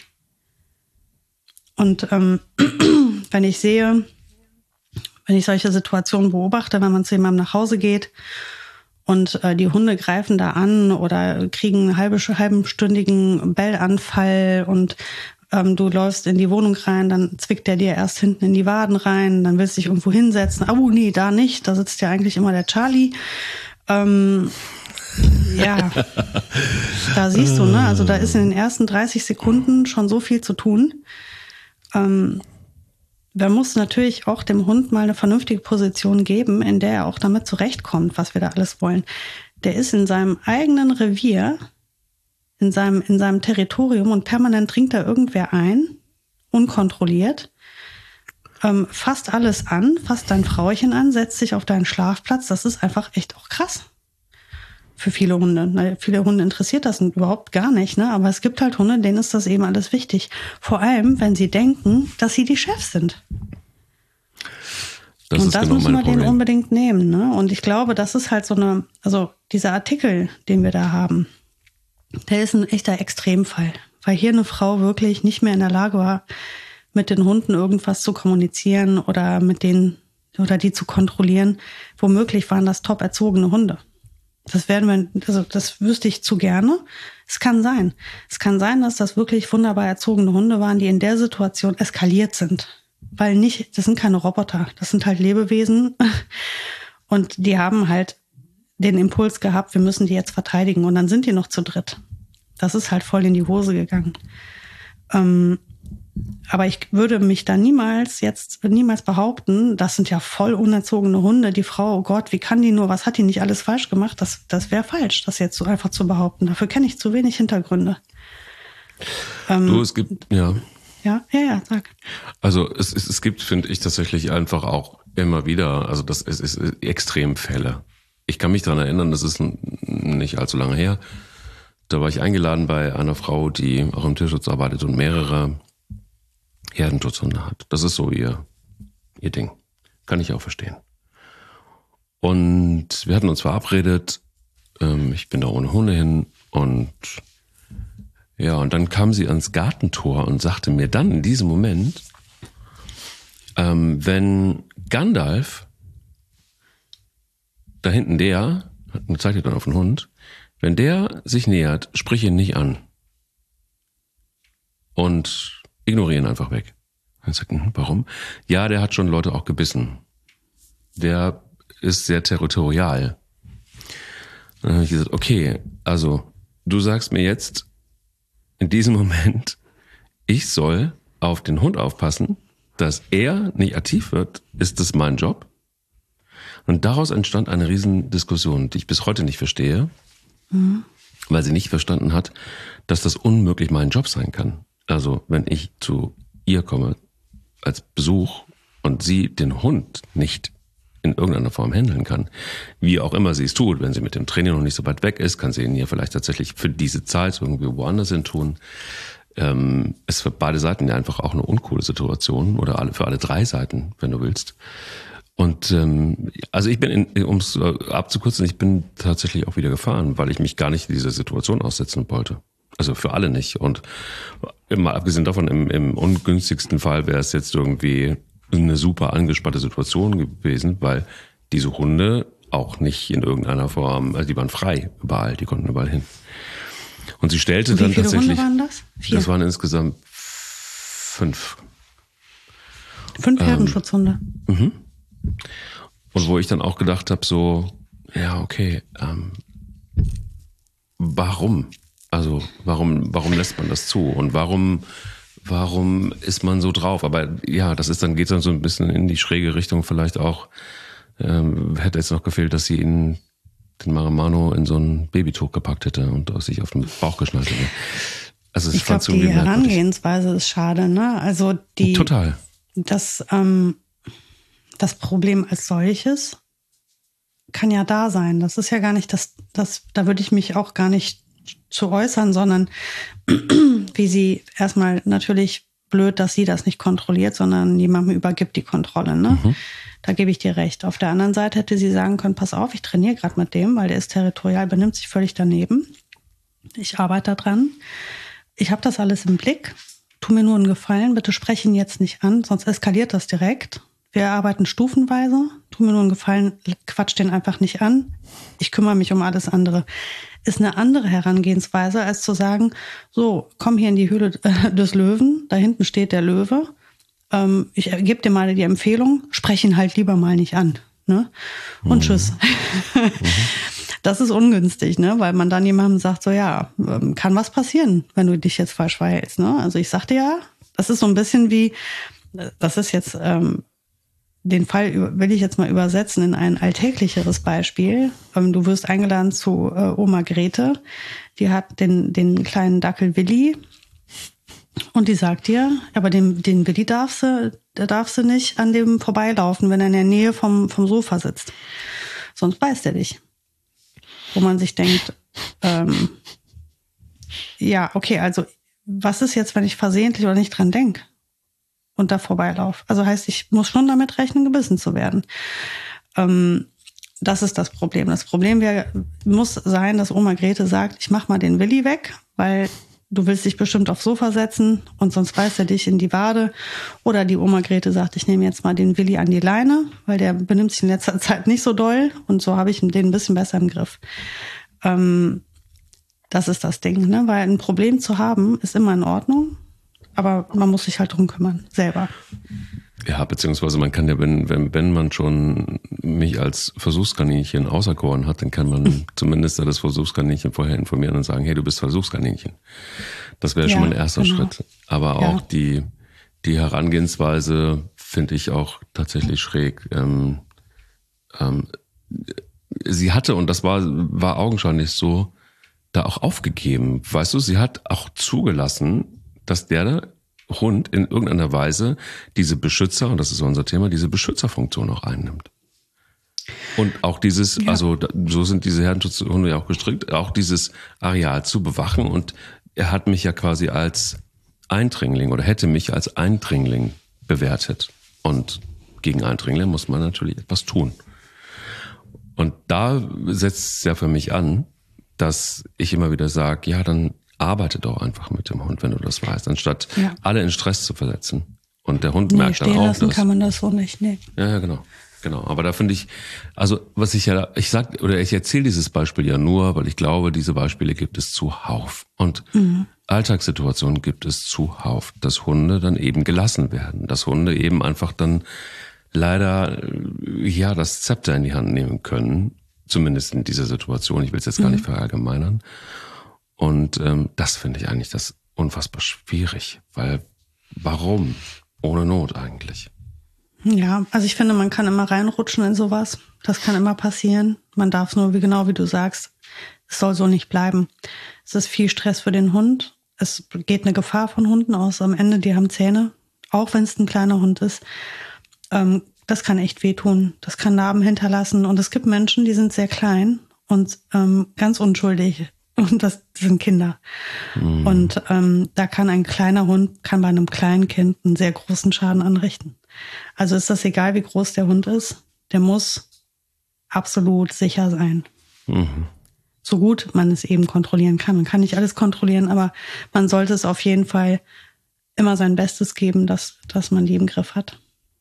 Und ähm, wenn ich sehe, wenn ich solche Situationen beobachte, wenn man zu jemandem nach Hause geht und äh, die Hunde greifen da an oder kriegen einen halbe, halbenstündigen Bellanfall und ähm, du läufst in die Wohnung rein, dann zwickt der dir erst hinten in die Waden rein, dann willst du dich irgendwo hinsetzen. Oh nee, da nicht, da sitzt ja eigentlich immer der Charlie. Ähm, ja, da siehst du, ne? Also da ist in den ersten dreißig Sekunden schon so viel zu tun. Ähm, da muss natürlich auch dem Hund mal eine vernünftige Position geben, in der er auch damit zurechtkommt, was wir da alles wollen. Der ist in seinem eigenen Revier, in seinem, in seinem Territorium und permanent dringt da irgendwer ein, unkontrolliert, ähm, fasst alles an, fasst dein Frauchen an, setzt sich auf deinen Schlafplatz. Das ist einfach echt auch krass. Für viele Hunde. Na, viele Hunde interessiert das überhaupt gar nicht, ne? Aber es gibt halt Hunde, denen ist das eben alles wichtig. Vor allem, wenn sie denken, dass sie die Chefs sind. Das und das genau müssen wir denen unbedingt nehmen, ne? Und ich glaube, das ist halt so eine, also dieser Artikel, den wir da haben, der ist ein echter Extremfall. Weil hier eine Frau wirklich nicht mehr in der Lage war, mit den Hunden irgendwas zu kommunizieren oder mit denen, oder die zu kontrollieren. Womöglich waren das top erzogene Hunde. Das werden wir, also das wüsste ich zu gerne. Es kann sein. Es kann sein, dass das wirklich wunderbar erzogene Hunde waren, die in der Situation eskaliert sind. Weil nicht, das sind keine Roboter, das sind halt Lebewesen. Und die haben halt den Impuls gehabt, wir müssen die jetzt verteidigen. Und dann sind die noch zu dritt. Das ist halt voll in die Hose gegangen. Ähm, aber ich würde mich da niemals jetzt niemals behaupten, das sind ja voll unerzogene Hunde, die Frau, oh Gott, wie kann die nur, was hat die nicht alles falsch gemacht? Das, das wäre falsch, das jetzt so einfach zu behaupten. Dafür kenne ich zu wenig Hintergründe. Ähm, du, es gibt, ja. Ja, ja, ja, sag. Also es, es, es gibt, finde ich, tatsächlich einfach auch immer wieder, also das ist, ist Extremfälle. Ich kann mich daran erinnern, das ist nicht allzu lange her. Da war ich eingeladen bei einer Frau, die auch im Tierschutz arbeitet und mehrere Herdenschutzhunde hat. Das ist so ihr, ihr Ding. Kann ich auch verstehen. Und wir hatten uns verabredet, ähm, ich bin da ohne Hunde hin und ja, und dann kam sie ans Gartentor und sagte mir dann in diesem Moment, ähm, wenn Gandalf, da hinten der, zeigt dann auf den Hund, wenn der sich nähert, sprich ihn nicht an. Und ignorieren einfach weg. Und ich sagte, warum? Ja, der hat schon Leute auch gebissen. Der ist sehr territorial. Dann habe ich gesagt, okay, also du sagst mir jetzt in diesem Moment, ich soll auf den Hund aufpassen, dass er nicht aktiv wird, ist das mein Job? Und daraus entstand eine riesen Diskussion, die ich bis heute nicht verstehe, mhm. weil sie nicht verstanden hat, dass das unmöglich mein Job sein kann. Also wenn ich zu ihr komme als Besuch und sie den Hund nicht in irgendeiner Form handeln kann, wie auch immer sie es tut, wenn sie mit dem Training noch nicht so weit weg ist, kann sie ihn ja vielleicht tatsächlich für diese Zeit irgendwie woanders hin tun. Ähm, ist für beide Seiten ja einfach auch eine uncoole Situation oder alle, für alle drei Seiten, wenn du willst. Und ähm, also ich bin, um es abzukürzen, ich bin tatsächlich auch wieder gefahren, weil ich mich gar nicht dieser Situation aussetzen wollte. Also für alle nicht. Und mal abgesehen davon, im, im ungünstigsten Fall wäre es jetzt irgendwie eine super angespannte Situation gewesen, weil diese Hunde auch nicht in irgendeiner Form, also die waren frei überall, die konnten überall hin. Und sie stellte Und wie dann viele tatsächlich. Hunde waren das? Vier. Das waren insgesamt fünf. Fünf Herdenschutzhunde. Ähm, mhm. Und wo ich dann auch gedacht habe, so, ja, okay, ähm, warum? Also warum, warum lässt man das zu? Und warum, warum ist man so drauf? Aber ja, das ist dann, geht dann so ein bisschen in die schräge Richtung vielleicht auch, ähm, hätte jetzt noch gefehlt, dass sie ihn, den Marimano, in so ein Babytuch gepackt hätte und sich auf den Bauch geschnallt hätte. Also ich glaube, die Herangehensweise ist schade, ne? Also die total. Das, ähm, das Problem als solches kann ja da sein. Das ist ja gar nicht das, das, da würde ich mich auch gar nicht zu äußern, sondern wie sie erstmal natürlich blöd, dass sie das nicht kontrolliert, sondern jemandem übergibt die Kontrolle, ne? Mhm. Da gebe ich dir recht. Auf der anderen Seite hätte sie sagen können, pass auf, ich trainiere gerade mit dem, weil der ist territorial, benimmt sich völlig daneben. Ich arbeite daran. Ich habe das alles im Blick. Tu mir nur einen Gefallen, bitte sprech ihn jetzt nicht an, sonst eskaliert das direkt. Wir arbeiten stufenweise. Tu mir nur einen Gefallen, quatsch den einfach nicht an. Ich kümmere mich um alles andere. Ist eine andere Herangehensweise, als zu sagen, so, komm hier in die Höhle des Löwen, da hinten steht der Löwe. Ähm, ich gebe dir mal die Empfehlung, sprech ihn halt lieber mal nicht an. Ne? Und mhm. tschüss. Mhm. Das ist ungünstig, ne? Weil man dann jemandem sagt, so ja, kann was passieren, wenn du dich jetzt falsch verhältst. Ne? Also ich sagte ja, das ist so ein bisschen wie, das ist jetzt, ähm, den Fall will ich jetzt mal übersetzen in ein alltäglicheres Beispiel. Ähm, du wirst eingeladen zu äh, Oma Grete, die hat den, den kleinen Dackel Willi und die sagt dir, aber den, den Willi darfst du, da darfst du nicht an dem vorbeilaufen, wenn er in der Nähe vom, vom Sofa sitzt. Sonst beißt er dich. Wo man sich denkt, ähm, ja, okay, also was ist jetzt, wenn ich versehentlich oder nicht dran denke und da vorbeilaufe? Also heißt, ich muss schon damit rechnen, gebissen zu werden. Ähm, das ist das Problem. Das Problem wär, muss sein, dass Oma Grete sagt, ich mach mal den Willi weg, weil du willst dich bestimmt aufs Sofa setzen und sonst beißt er dich in die Wade. Oder die Oma Grete sagt, ich nehme jetzt mal den Willi an die Leine, weil der benimmt sich in letzter Zeit nicht so doll und so habe ich den ein bisschen besser im Griff. Ähm, das ist das Ding, ne? Weil ein Problem zu haben ist immer in Ordnung, aber man muss sich halt drum kümmern, selber. Ja, beziehungsweise man kann ja, wenn, wenn, wenn man schon mich als Versuchskaninchen auserkoren hat, dann kann man zumindest das Versuchskaninchen vorher informieren und sagen, hey, du bist Versuchskaninchen. Das wäre ja schon mal ein erster genau. Schritt. Aber ja. auch die, die Herangehensweise finde ich auch tatsächlich schräg. Ähm, ähm, sie hatte, und das war, war augenscheinlich so, da auch aufgegeben. Weißt du, sie hat auch zugelassen, dass der Hund in irgendeiner Weise diese Beschützer, und das ist unser Thema, diese Beschützerfunktion auch einnimmt. Und auch dieses, ja. also so sind diese Herdenschutzhunde ja auch gestrickt, auch dieses Areal zu bewachen. Und er hat mich ja quasi als Eindringling oder hätte mich als Eindringling bewertet. Und gegen Eindringlinge muss man natürlich etwas tun. Und da setzt es ja für mich an, dass ich immer wieder sage, ja, dann arbeite doch einfach mit dem Hund, wenn du das weißt, anstatt ja. alle in Stress zu versetzen. Und der Hund nee, merkt dann auch, lassen kann man das so nicht, nee. Ja, ja, genau. Genau. Aber da finde ich, also was ich ja, ich sag, oder ich erzähle dieses Beispiel ja nur, weil ich glaube, diese Beispiele gibt es zuhauf. Und mhm. Alltagssituationen gibt es zuhauf, dass Hunde dann eben gelassen werden. Dass Hunde eben einfach dann leider, ja, das Zepter in die Hand nehmen können. Zumindest in dieser Situation. Ich will es jetzt gar mhm. nicht verallgemeinern. Und ähm, das finde ich eigentlich das unfassbar schwierig, weil warum? Ohne Not eigentlich. Ja, also ich finde, man kann immer reinrutschen in sowas. Das kann immer passieren. Man darf es nur, wie genau wie du sagst, es soll so nicht bleiben. Es ist viel Stress für den Hund. Es geht eine Gefahr von Hunden aus. Am Ende, die haben Zähne, auch wenn es ein kleiner Hund ist. Ähm, das kann echt wehtun. Das kann Narben hinterlassen. Und es gibt Menschen, die sind sehr klein und ähm, ganz unschuldig. Und das sind Kinder. Mhm. Und ähm, da kann ein kleiner Hund, kann bei einem kleinen Kind einen sehr großen Schaden anrichten. Also ist das egal, wie groß der Hund ist, der muss absolut sicher sein. Mhm. So gut man es eben kontrollieren kann. Man kann nicht alles kontrollieren, aber man sollte es auf jeden Fall immer sein Bestes geben, dass, dass man die im Griff hat.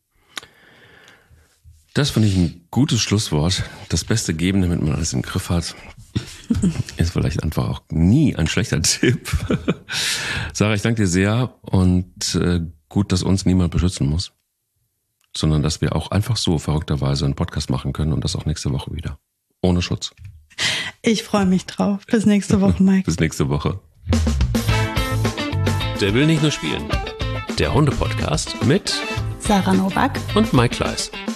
Das finde ich ein gutes Schlusswort. Das Beste geben, damit man alles im Griff hat. Ist vielleicht einfach auch nie ein schlechter Tipp. Sarah, ich danke dir sehr und äh, gut, dass uns niemand beschützen muss, sondern dass wir auch einfach so verrückterweise einen Podcast machen können und das auch nächste Woche wieder. Ohne Schutz. Ich freue mich drauf. Bis nächste Woche, Mike. Bis nächste Woche. Der will nicht nur spielen. Der Hunde-Podcast mit Sarah Nowak und Mike Kleiss.